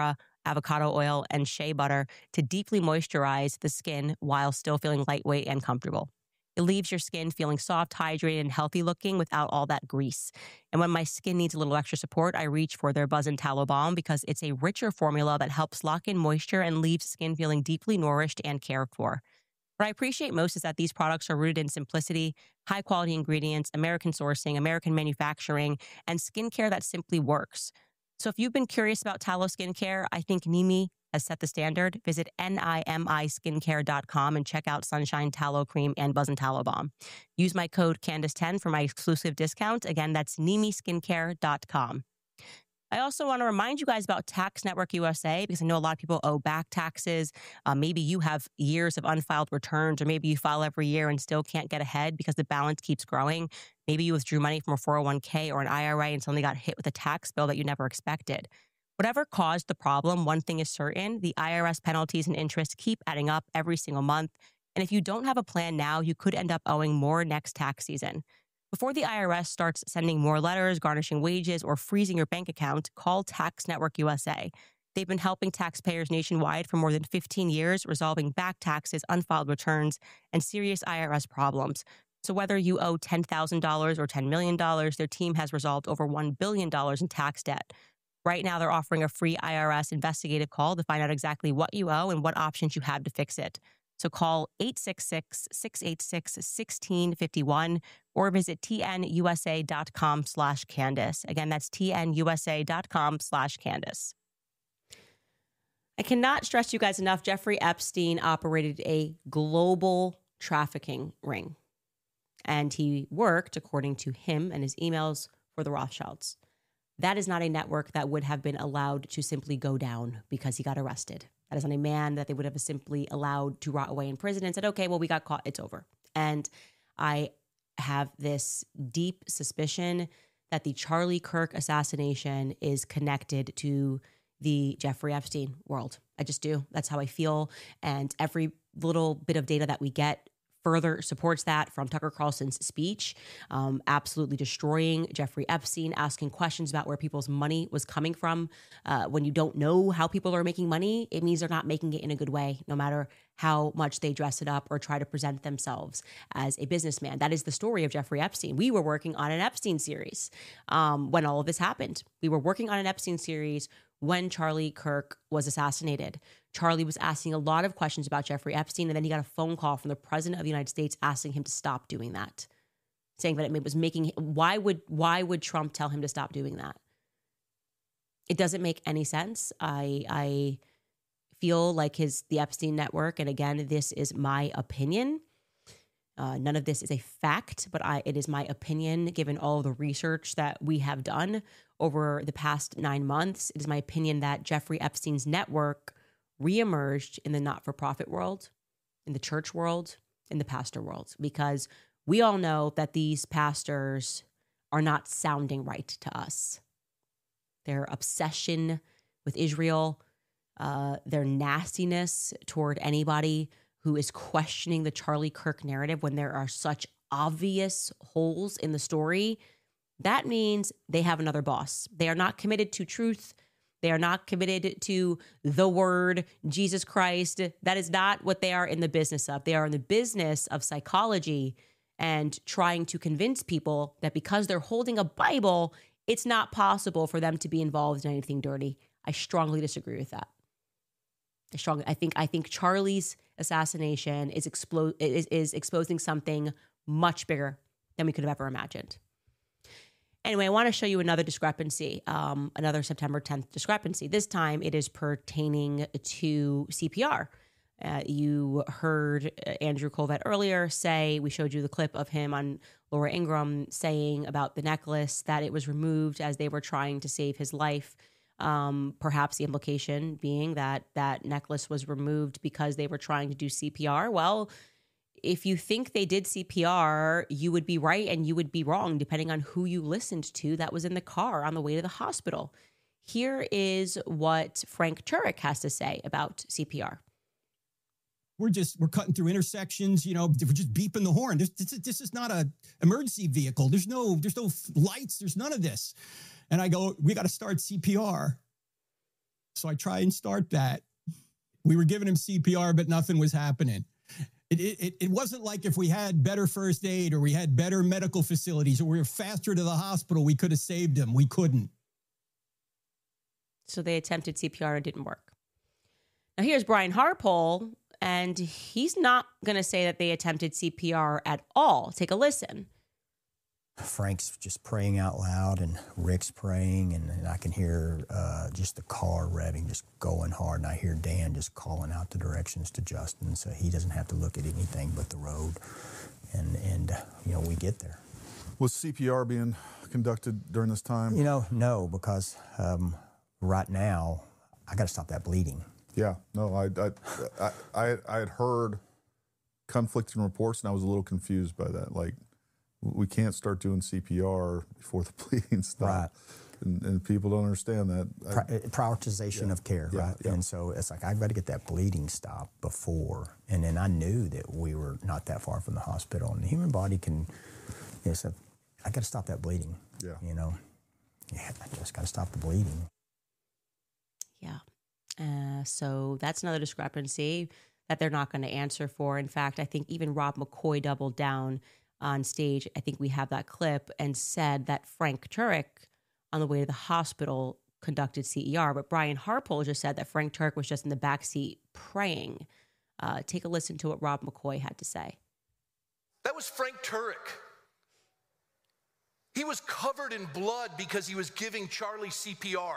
avocado oil, and shea butter to deeply moisturize the skin while still feeling lightweight and comfortable. It leaves your skin feeling soft, hydrated, and healthy looking without all that grease. And when my skin needs a little extra support, I reach for their Buzz and Tallow Balm because it's a richer formula that helps lock in moisture and leaves skin feeling deeply nourished and cared for. What I appreciate most is that these products are rooted in simplicity, high-quality ingredients, American sourcing, American manufacturing, and skincare that simply works. So if you've been curious about tallow skincare, I think Nimi has set the standard. Visit NIMIskincare.com and check out Sunshine Tallow Cream and Buzz and Tallow Balm. Use my code Candace10 for my exclusive discount. Again, that's NIMIskincare.com. I also want to remind you guys about Tax Network USA because I know a lot of people owe back taxes. Maybe you have years of unfiled returns, or maybe you file every year and still can't get ahead because the balance keeps growing. Maybe you withdrew money from a 401k or an IRA and suddenly got hit with a tax bill that you never expected. Whatever caused the problem, one thing is certain: the IRS penalties and interest keep adding up every single month. And if you don't have a plan now, you could end up owing more next tax season. Before the IRS starts sending more letters, garnishing wages, or freezing your bank account, call Tax Network USA. They've been helping taxpayers nationwide for more than 15 years, resolving back taxes, unfiled returns, and serious IRS problems. So whether you owe $10,000 or $10 million, their team has resolved over $1 billion in tax debt. Right now, they're offering a free IRS investigative call to find out exactly what you owe and what options you have to fix it. So call 866-686-1651 or visit tnusa.com/Candace. Again, that's tnusa.com/Candace. I cannot stress you guys enough. Jeffrey Epstein operated a global trafficking ring, and he worked, according to him and his emails, for the Rothschilds. That is not a network that would have been allowed to simply go down because he got arrested. That is not a man that they would have simply allowed to rot away in prison and said, okay, well, we got caught, it's over. And I have this deep suspicion that the Charlie Kirk assassination is connected to the Jeffrey Epstein world. I just do. That's how I feel. And every little bit of data that we get further supports that, from Tucker Carlson's speech, absolutely destroying Jeffrey Epstein, asking questions about where people's money was coming from. When you don't know how people are making money, it means they're not making it in a good way, no matter how much they dress it up or try to present themselves as a businessman. That is the story of Jeffrey Epstein. We were working on an Epstein series when all of this happened. We were working on an Epstein series when Charlie Kirk was assassinated. Charlie was asking a lot of questions about Jeffrey Epstein, and then he got a phone call from the president of the United States asking him to stop doing that, saying that it was making, why would Trump tell him to stop doing that? It doesn't make any sense. I feel like the Epstein network, and again, this is my opinion. None of this is a fact, but it is my opinion, given all the research that we have done over the past 9 months. It is my opinion that Jeffrey Epstein's network reemerged in the not-for-profit world, in the church world, in the pastor world, because we all know that these pastors are not sounding right to us. Their obsession with Israel, their nastiness toward anybody who is questioning the Charlie Kirk narrative when there are such obvious holes in the story, that means they have another boss. They are not committed to truth. They are not committed to the word, Jesus Christ. That is not what they are in the business of. They are in the business of psychology and trying to convince people that because they're holding a Bible, it's not possible for them to be involved in anything dirty. I strongly disagree with that. I think Charlie's assassination is exposing something much bigger than we could have ever imagined. Anyway, I want to show you another discrepancy, another September 10th discrepancy. This time it is pertaining to CPR. You heard Andrew Colvett earlier say, we showed you the clip of him on Laura Ingraham saying about the necklace that it was removed as they were trying to save his life. Perhaps the implication being that that necklace was removed because they were trying to do CPR. Well, if you think they did CPR, you would be right and you would be wrong, depending on who you listened to that was in the car on the way to the hospital. Here is what Frank Turek has to say about CPR. We're cutting through intersections, we're just beeping the horn. This is not a emergency vehicle. There's no lights. There's none of this. And I go, we got to start CPR. so I try and start that. We were giving him CPR, but nothing was happening. It wasn't like if we had better first aid or we had better medical facilities or we were faster to the hospital, we could have saved him. We couldn't. So they attempted CPR and it didn't work. Now here's Brian Harpole, and he's not going to say that they attempted CPR at all. Take a listen. Frank's just praying out loud and Rick's praying, and I can hear just the car revving, just going hard. And I hear Dan just calling out the directions to Justin so he doesn't have to look at anything but the road. And we get there. Was CPR being conducted during this time? No, because right now I got to stop that bleeding. Yeah, no, I had heard conflicting reports, and I was a little confused by that. Like, we can't start doing CPR before the bleeding stops. Right. And people don't understand that. Prioritization of care, right? Yeah. And so it's like, I've got to get that bleeding stopped before. And then I knew that we were not that far from the hospital. And the human body can, so I got to stop that bleeding. Yeah. I just got to stop the bleeding. Yeah. So that's another discrepancy that they're not going to answer for. In fact, I think even Rob McCoy doubled down on stage. I think we have that clip, and said that Frank Turek on the way to the hospital conducted CER, but Brian Harpole just said that Frank Turek was just in the backseat praying. Take a listen to what Rob McCoy had to say. That was Frank Turek. He was covered in blood because he was giving Charlie CPR.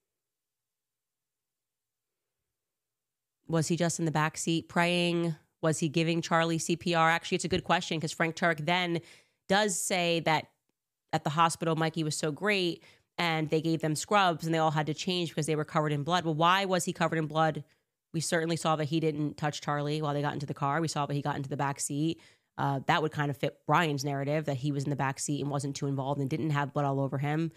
Was he just in the backseat praying? Was he giving Charlie CPR? Actually, it's a good question, because Frank Turek then does say that at the hospital, Mikey was so great and they gave them scrubs and they all had to change because they were covered in blood. Well, why was he covered in blood? We certainly saw that he didn't touch Charlie while they got into the car. We saw that he got into the back seat. That would kind of fit Brian's narrative, that he was in the back seat and wasn't too involved and didn't have blood all over him.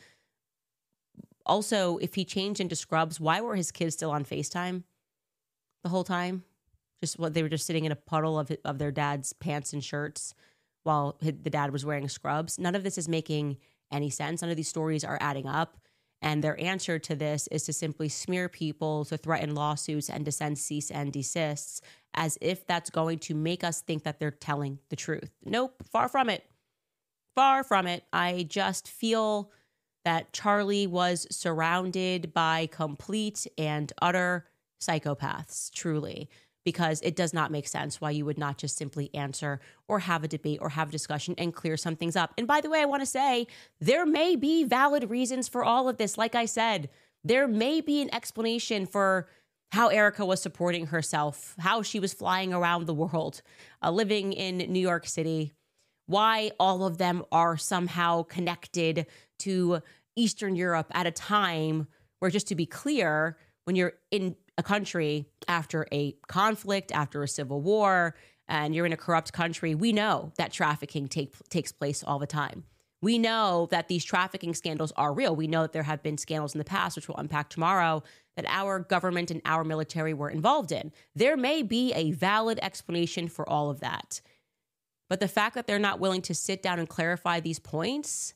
Also, if he changed into scrubs, why were his kids still on FaceTime the whole time? They were just sitting in a puddle of their dad's pants and shirts while the dad was wearing scrubs. None of this is making any sense. None of these stories are adding up. And their answer to this is to simply smear people, to threaten lawsuits, and to send cease and desists, as if that's going to make us think that they're telling the truth. Nope, far from it. Far from it. I just feel that Charlie was surrounded by complete and utter psychopaths, truly, because it does not make sense why you would not just simply answer or have a debate or have a discussion and clear some things up. And by the way, I want to say there may be valid reasons for all of this. Like I said, there may be an explanation for how Erica was supporting herself, how she was flying around the world, living in New York City, why all of them are somehow connected to Eastern Europe at a time where, just to be clear, when you're in a country after a conflict, after a civil war, and you're in a corrupt country, we know that trafficking takes place all the time. We know that these trafficking scandals are real. We know that there have been scandals in the past, which we'll unpack tomorrow, that our government and our military were involved in. There may be a valid explanation for all of that. But the fact that they're not willing to sit down and clarify these points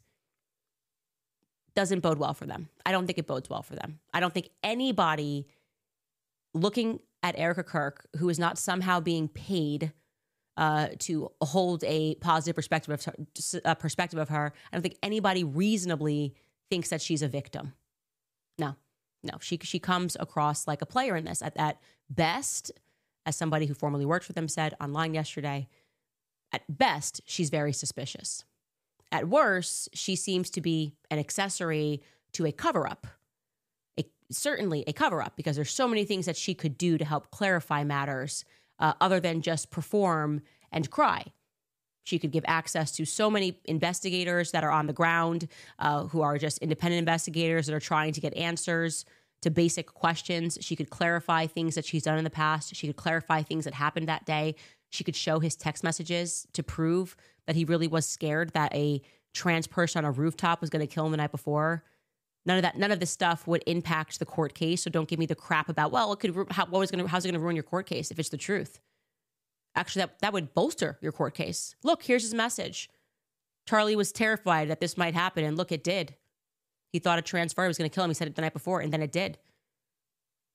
doesn't bode well for them. I don't think it bodes well for them. I don't think anybody looking at Erica Kirk, who is not somehow being paid to hold a positive perspective of her, I don't think anybody reasonably thinks that she's a victim. No, she comes across like a player in this. At best, as somebody who formerly worked for them said online yesterday, at best, she's very suspicious. At worst, she seems to be an accessory to a cover-up. Certainly a cover-up, because there's so many things that she could do to help clarify matters other than just perform and cry. She could give access to so many investigators that are on the ground, who are just independent investigators that are trying to get answers to basic questions. She could clarify things that she's done in the past. She could clarify things that happened that day. She could show his text messages to prove that he really was scared that a trans person on a rooftop was going to kill him the night before. None of this stuff would impact the court case. So don't give me the crap about, well, how's it going to ruin your court case if it's the truth? Actually, that would bolster your court case. Look, here's his message. Charlie was terrified that this might happen, and look, it did. He thought a trans fire was going to kill him. He said it the night before, and then it did.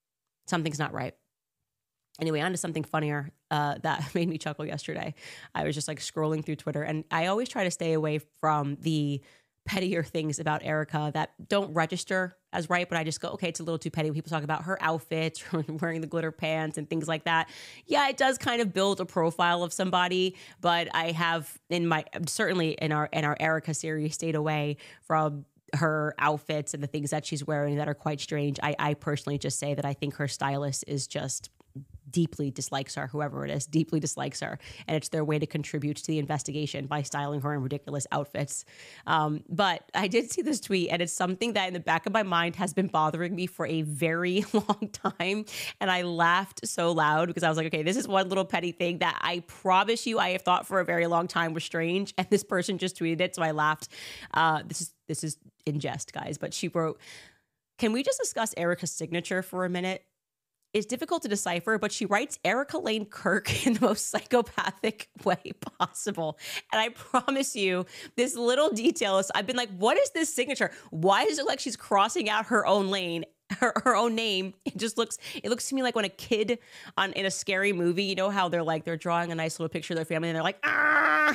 something's not right. Anyway, on to something funnier that made me chuckle yesterday. I was just like scrolling through Twitter, and I always try to stay away from the pettier things about Erica that don't register as right, but I just go, okay, it's a little too petty when people talk about her outfits, wearing the glitter pants and things like that. Yeah, it does kind of build a profile of somebody, but I have certainly in our Erica series stayed away from her outfits and the things that she's wearing that are quite strange. I personally just say that I think her stylist is just deeply dislikes her, whoever it is, deeply dislikes her. And it's their way to contribute to the investigation by styling her in ridiculous outfits. But I did see this tweet, and it's something that in the back of my mind has been bothering me for a very long time. And I laughed so loud because I was like, okay, this is one little petty thing that I promise you I have thought for a very long time was strange. And this person just tweeted it, so I laughed. This is in jest, guys. But she wrote, can we just discuss Erica's signature for a minute? It's difficult to decipher, but she writes Erica Lane Kirk in the most psychopathic way possible. And I promise you, this little detail is, I've been like, what is this signature? Why does it look like she's crossing out her own lane, her own name? It looks to me like when a kid in a scary movie, you know how they're drawing a nice little picture of their family and they're like, ah,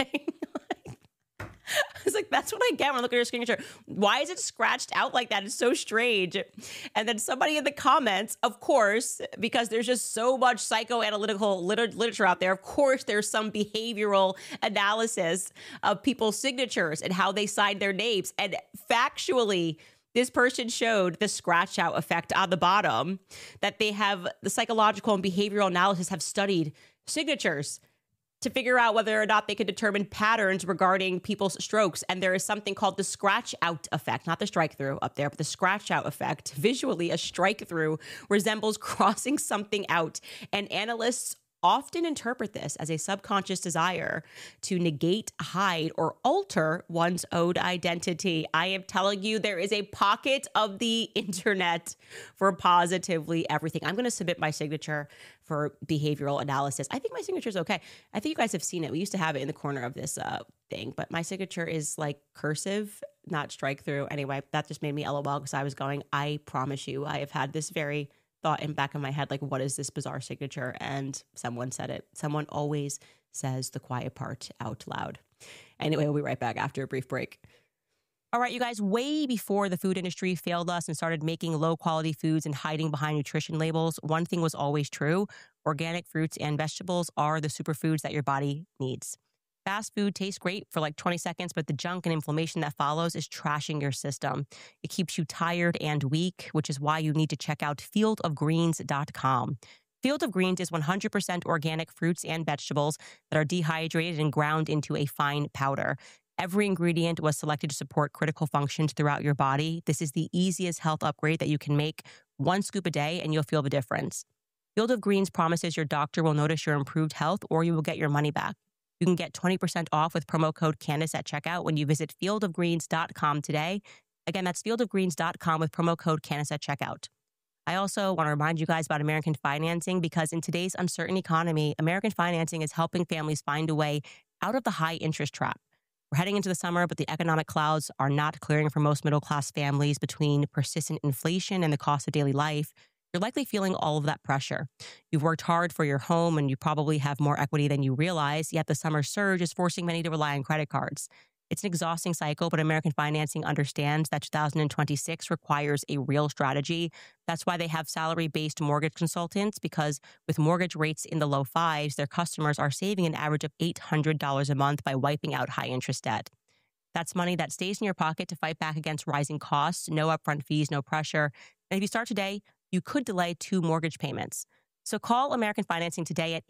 I was like, that's what I get when I look at her signature. Why is it scratched out like that? It's so strange. And then somebody in the comments, of course, because there's just so much psychoanalytical literature out there, of course, there's some behavioral analysis of people's signatures and how they sign their names. And factually, this person showed the scratch out effect on the bottom, that they have the psychological and behavioral analysis have studied signatures to figure out whether or not they could determine patterns regarding people's strokes. And there is something called the scratch out effect, not the strike through up there, but the scratch out effect. Visually, a strike through resembles crossing something out. And analysts often interpret this as a subconscious desire to negate, hide, or alter one's own identity. I am telling you, there is a pocket of the internet for positively everything. I'm going to submit my signature for behavioral analysis. I think my signature is okay. I think you guys have seen it. We used to have it in the corner of this thing, but my signature is like cursive, not strike through. Anyway, that just made me LOL because I was going, I promise you, I have had this very thought in the back of my head, like, what is this bizarre signature? And someone said it. Someone always says the quiet part out loud. Anyway, we'll be right back after a brief break. All right, you guys, way before the food industry failed us and started making low quality foods and hiding behind nutrition labels, one thing was always true. Organic fruits and vegetables are the superfoods that your body needs. Fast food tastes great for like 20 seconds, but the junk and inflammation that follows is trashing your system. It keeps you tired and weak, which is why you need to check out fieldofgreens.com. Field of Greens is 100% organic fruits and vegetables that are dehydrated and ground into a fine powder. Every ingredient was selected to support critical functions throughout your body. This is the easiest health upgrade that you can make. 1 scoop a day and you'll feel the difference. Field of Greens promises your doctor will notice your improved health or you will get your money back. You can get 20% off with promo code Candace at checkout when you visit fieldofgreens.com today. Again, that's fieldofgreens.com with promo code Candace at checkout. I also want to remind you guys about American Financing because in today's uncertain economy, American Financing is helping families find a way out of the high interest trap. We're heading into the summer, but the economic clouds are not clearing for most middle-class families between persistent inflation and the cost of daily life. You're likely feeling all of that pressure. You've worked hard for your home and you probably have more equity than you realize, yet the summer surge is forcing many to rely on credit cards. It's an exhausting cycle, but American Financing understands that 2026 requires a real strategy. That's why they have salary-based mortgage consultants, because with mortgage rates in the low fives, their customers are saving an average of $800 a month by wiping out high-interest debt. That's money that stays in your pocket to fight back against rising costs, no upfront fees, no pressure. And if you start today, you could delay 2 mortgage payments. So call American Financing today at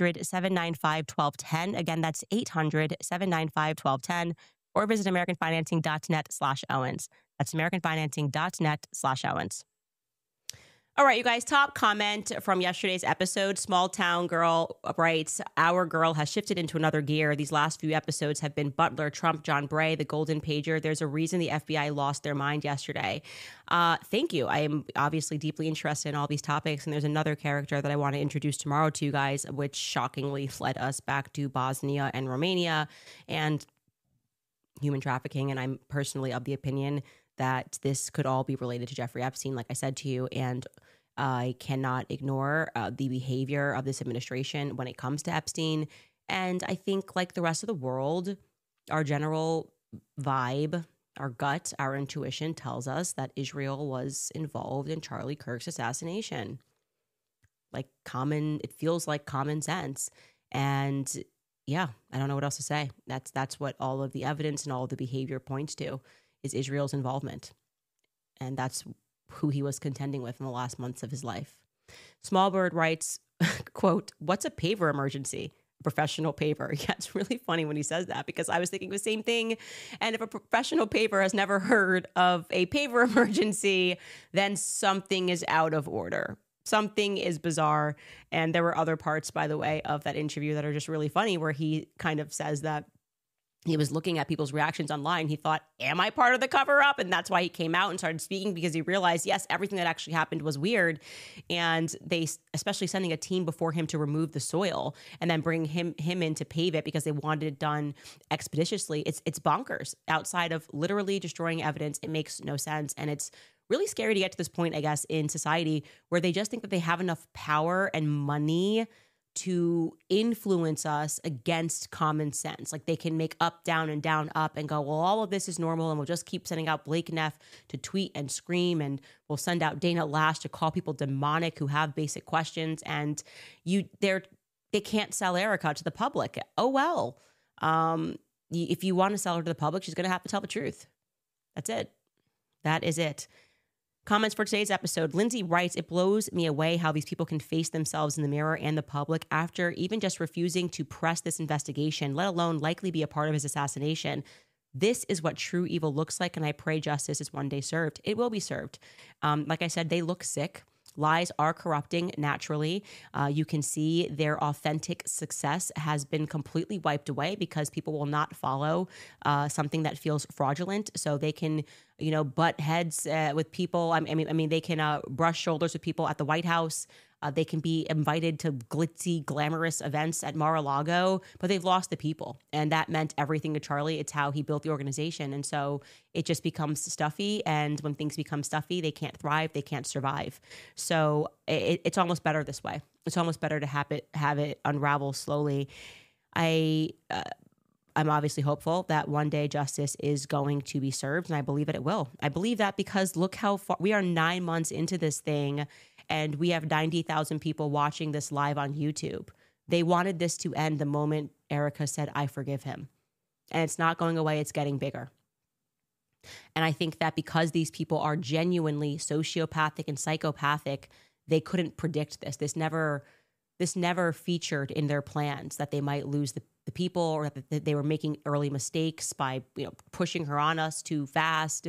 800-795-1210. Again, that's 800-795-1210. Or visit americanfinancing.net/Owens. That's americanfinancing.net/Owens. All right, you guys, top comment from yesterday's episode. Small Town Girl writes, our girl has shifted into another gear. These last few episodes have been Butler, Trump, John Bray, the Golden Pager. There's a reason the FBI lost their mind yesterday. Thank you. I am obviously deeply interested in all these topics. And there's another character that I want to introduce tomorrow to you guys, which shockingly led us back to Bosnia and Romania and human trafficking. And I'm personally of the opinion that this could all be related to Jeffrey Epstein, like I said to you. And I cannot ignore the behavior of this administration when it comes to Epstein. And I think, like the rest of the world, our general vibe, our gut, our intuition tells us that Israel was involved in Charlie Kirk's assassination. It feels like common sense. And yeah, I don't know what else to say. That's what all of the evidence and all of the behavior points to, is Israel's involvement. And that's who he was contending with in the last months of his life. Smallbird writes, quote, "What's a paver emergency?" Professional paver. Yeah, it's really funny when he says that, because I was thinking the same thing. And if a professional paver has never heard of a paver emergency, then something is out of order. Something is bizarre. And there were other parts, by the way, of that interview that are just really funny, where he kind of says that he was looking at people's reactions online. He thought, am I part of the cover up? And that's why he came out and started speaking, because he realized, yes, everything that actually happened was weird. And they, especially sending a team before him to remove the soil and then bring him in to pave it because they wanted it done expeditiously. It's bonkers. Outside of literally destroying evidence, it makes no sense. And it's really scary to get to this point, I guess, in society where they just think that they have enough power and money to influence us against common sense. Like they can make up, down, and down, up, and go, well, all of this is normal, and we'll just keep sending out Blake Neff to tweet and scream, and we'll send out Dana Lash to call people demonic who have basic questions, and they can't sell Erica to the public. Oh, well. If you want to sell her to the public, she's going to have to tell the truth. That's it. That is it. Comments for today's episode. Lindsay writes, "It blows me away how these people can face themselves in the mirror and the public after even just refusing to press this investigation, let alone likely be a part of his assassination. This is what true evil looks like, and I pray justice is one day served." It will be served. Like I said, they look sick. Lies are corrupting naturally. You can see their authentic success has been completely wiped away because people will not follow something that feels fraudulent. So they can, butt heads with people. I mean, they can brush shoulders with people at the White House. They can be invited to glitzy, glamorous events at Mar-a-Lago, but they've lost the people. And that meant everything to Charlie. It's how he built the organization. And so it just becomes stuffy. And when things become stuffy, they can't thrive. They can't survive. So it's almost better this way. It's almost better to have it unravel slowly. I'm obviously hopeful that one day justice is going to be served, and I believe that it will. I believe that because look how far we are 9 months into this thing, and we have 90,000 people watching this live on YouTube. They wanted this to end the moment Erica said, "I forgive him." And it's not going away. It's getting bigger. And I think that because these people are genuinely sociopathic and psychopathic, they couldn't predict this. This never featured in their plans that they might lose the people, or that they were making early mistakes by pushing her on us too fast.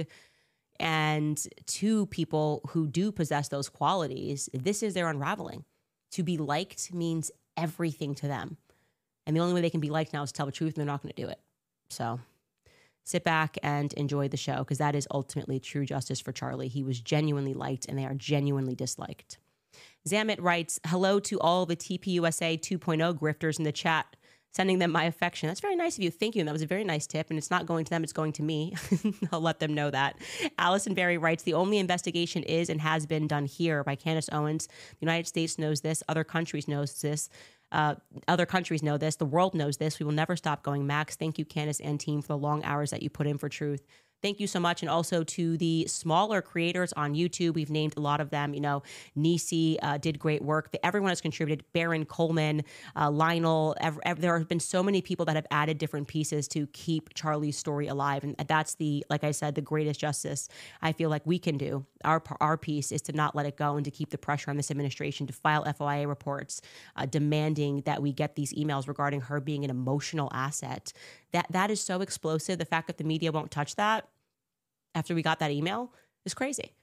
And to people who do possess those qualities, this is their unraveling. To be liked means everything to them. And the only way they can be liked now is to tell the truth, and they're not going to do it. So sit back and enjoy the show, because that is ultimately true justice for Charlie. He was genuinely liked, and they are genuinely disliked. Zamit writes, "Hello to all the TPUSA 2.0 grifters in the chat. Sending them my affection." That's very nice of you. Thank you. And that was a very nice tip. And it's not going to them, it's going to me. I'll let them know that. Allison Berry writes, "The only investigation is and has been done here by Candace Owens. The United States knows this. Other countries knows this. Other countries know this. The world knows this. We will never stop going. Max, thank you, Candace and team, for the long hours that you put in for truth." Thank you so much. And also to the smaller creators on YouTube. We've named a lot of them. Nisi did great work. Everyone has contributed. Baron Coleman, Lionel. There have been so many people that have added different pieces to keep Charlie's story alive. And that's like I said, the greatest justice I feel like we can do. Our piece is to not let it go, and to keep the pressure on this administration to file FOIA reports, demanding that we get these emails regarding her being an emotional asset. That is so explosive. The fact that the media won't touch that after we got that email is crazy.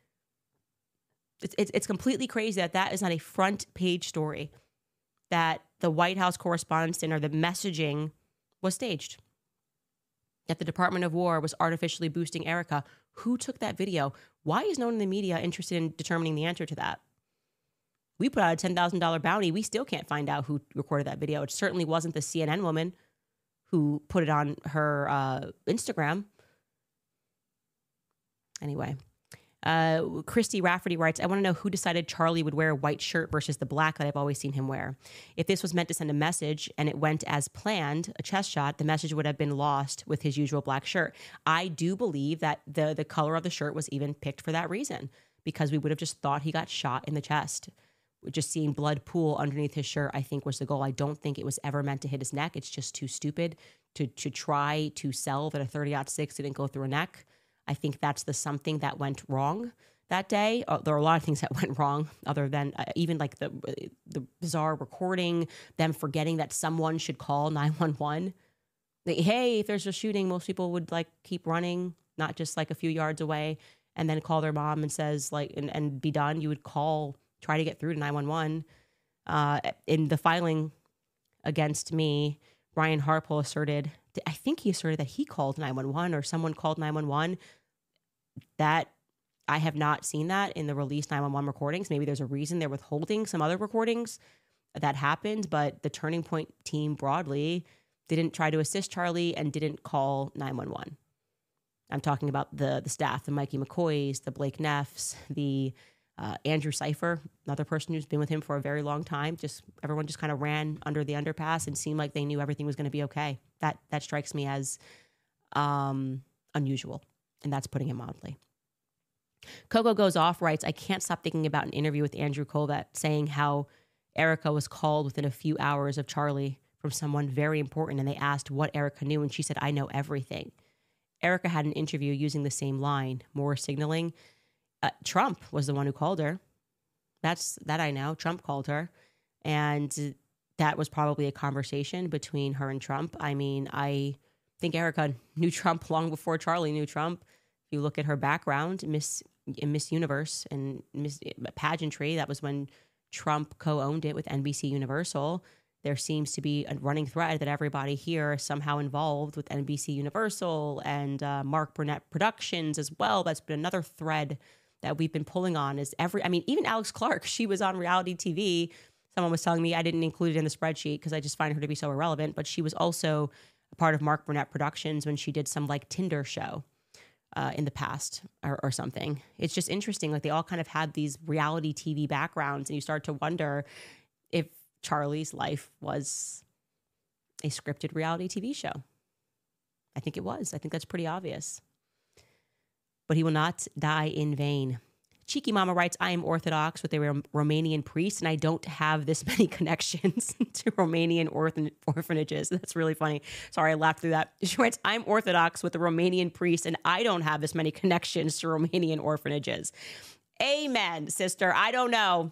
It's completely crazy that is not a front page story, that the White House Correspondents' Dinner, the messaging was staged, that the Department of War was artificially boosting Erica. Who took that video? Why is no one in the media interested in determining the answer to that? We put out a $10,000 bounty. We still can't find out who recorded that video. It certainly wasn't the CNN woman who put it on her Instagram. Anyway, Christy Rafferty writes, I want to know who decided Charlie would wear a white shirt versus the black that I've always seen him wear. If this was meant to send a message and it went as planned, a chest shot, the message would have been lost with his usual black shirt. I do believe that the color of the shirt was even picked for that reason, because we would have just thought he got shot in the chest. Just seeing blood pool underneath his shirt, I think, was the goal. I don't think it was ever meant to hit his neck. It's just too stupid to try to sell that a 30-06 didn't go through a neck. I think that's the something that went wrong that day. There are a lot of things that went wrong, other than even like the bizarre recording, them forgetting that someone should call 911. Like, hey, if there's a shooting, most people would like keep running, not just like a few yards away, and then call their mom and says like and be done. You would try to get through to 911. In the filing against me, Ryan Harpole asserted, I think he asserted that he called 911 or someone called 911. That I have not seen that in the released 911 recordings. Maybe there's a reason they're withholding some other recordings that happened, but the Turning Point team broadly didn't try to assist Charlie and didn't call 911. I'm talking about the staff, the Mikey McCoys, the Blake Neffs, the Andrew Cipher, another person who's been with him for a very long time. Everyone just kind of ran under the underpass and seemed like they knew everything was going to be okay. That strikes me as unusual, and that's putting it mildly. Coco Goes Off writes, I can't stop thinking about an interview with Andrew Colvett saying how Erica was called within a few hours of Charlie from someone very important, and they asked what Erica knew, and she said, I know everything. Erica had an interview using the same line, more signaling. Trump was the one who called her. That I know. Trump called her. And that was probably a conversation between her and Trump. I mean, I think Erica knew Trump long before Charlie knew Trump. If you look at her background, Miss Universe and Miss Pageantry, that was when Trump co-owned it with NBC Universal. There seems to be a running thread that everybody here is somehow involved with NBC Universal and Mark Burnett Productions as well. That's been another thread that we've been pulling on. Even Alex Clark, she was on reality TV. Someone was telling me, I didn't include it in the spreadsheet because I just find her to be so irrelevant, but she was also a part of Mark Burnett Productions when she did some like Tinder show in the past or something. It's just interesting. Like they all kind of had these reality TV backgrounds, and you start to wonder if Charlie's life was a scripted reality TV show. I think it was. I think that's pretty obvious. But he will not die in vain. Cheeky Mama writes, I am Orthodox with a Romanian priest, and I don't have this many connections to Romanian orphanages. That's really funny. Sorry, I laughed through that. She writes, I'm Orthodox with a Romanian priest, and I don't have this many connections to Romanian orphanages. Amen, sister. I don't know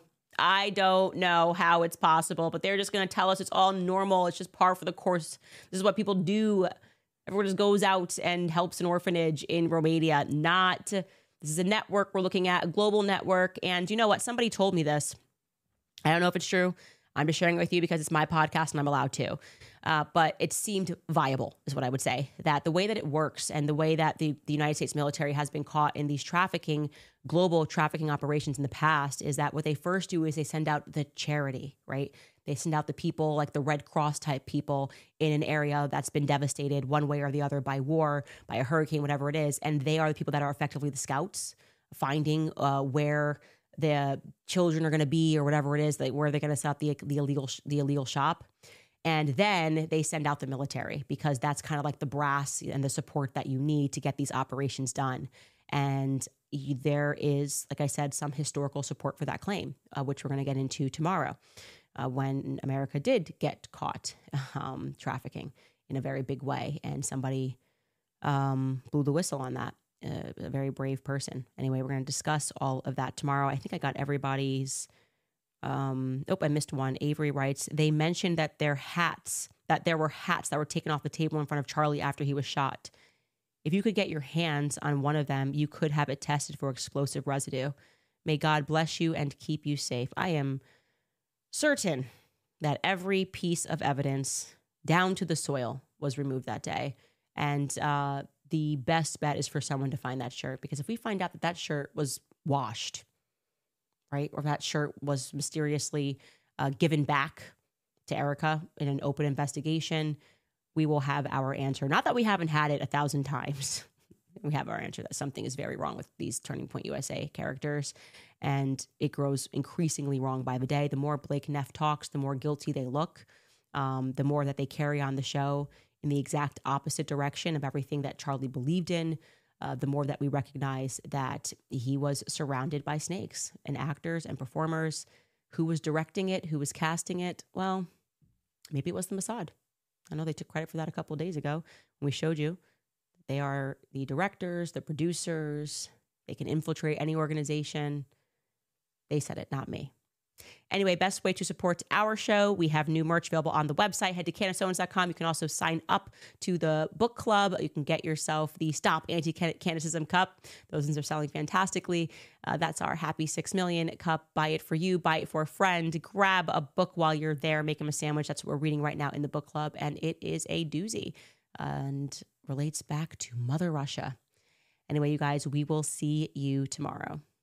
how it's possible, but they're just going to tell us it's all normal. It's just par for the course. This is what people do. Everyone just goes out and helps an orphanage in Romania. This is a network we're looking at, a global network. And you know what? Somebody told me this. I don't know if it's true. I'm just sharing it with you because it's my podcast and I'm allowed to. But it seemed viable, is what I would say. That the way that it works and the way that the United States military has been caught in these global trafficking operations in the past is that what they first do is they send out the charity, right? They send out the people, like the Red Cross type people in an area that's been devastated one way or the other by war, by a hurricane, whatever it is. And they are the people that are effectively the scouts, finding where the children are going to be or whatever it is, where they're going to set up the illegal shop. And then they send out the military because that's kind of like the brass and the support that you need to get these operations done. And there is, like I said, some historical support for that claim, which we're going to get into tomorrow. When America did get caught trafficking in a very big way, and somebody blew the whistle on that, a very brave person. Anyway, we're going to discuss all of that tomorrow. I think I got everybody's. I missed one. Avery writes, they mentioned that there were hats that were taken off the table in front of Charlie after he was shot. If you could get your hands on one of them, you could have it tested for explosive residue. May God bless you and keep you safe. I am certain that every piece of evidence down to the soil was removed that day. And the best bet is for someone to find that shirt, because if we find out that shirt was washed, right, or that shirt was mysteriously given back to Erica in an open investigation, we will have our answer. Not that we haven't had it 1,000 times. We have our answer that something is very wrong with these Turning Point USA characters, and it grows increasingly wrong by the day. The more Blake Neff talks, the more guilty they look, the more that they carry on the show in the exact opposite direction of everything that Charlie believed in, the more that we recognize that he was surrounded by snakes and actors and performers. Who was directing it? Who was casting it? Well, maybe it was the Mossad. I know they took credit for that a couple of days ago when we showed you. They are the directors, the producers. They can infiltrate any organization. They said it, not me. Anyway, best way to support our show, we have new merch available on the website. Head to CandaceOwens.com. You can also sign up to the book club. You can get yourself the Stop Anti-Candacism cup. Those ones are selling fantastically. That's our Happy 6 Million cup. Buy it for you. Buy it for a friend. Grab a book while you're there. Make them a sandwich. That's what we're reading right now in the book club. And it is a doozy and relates back to Mother Russia. Anyway, you guys, we will see you tomorrow.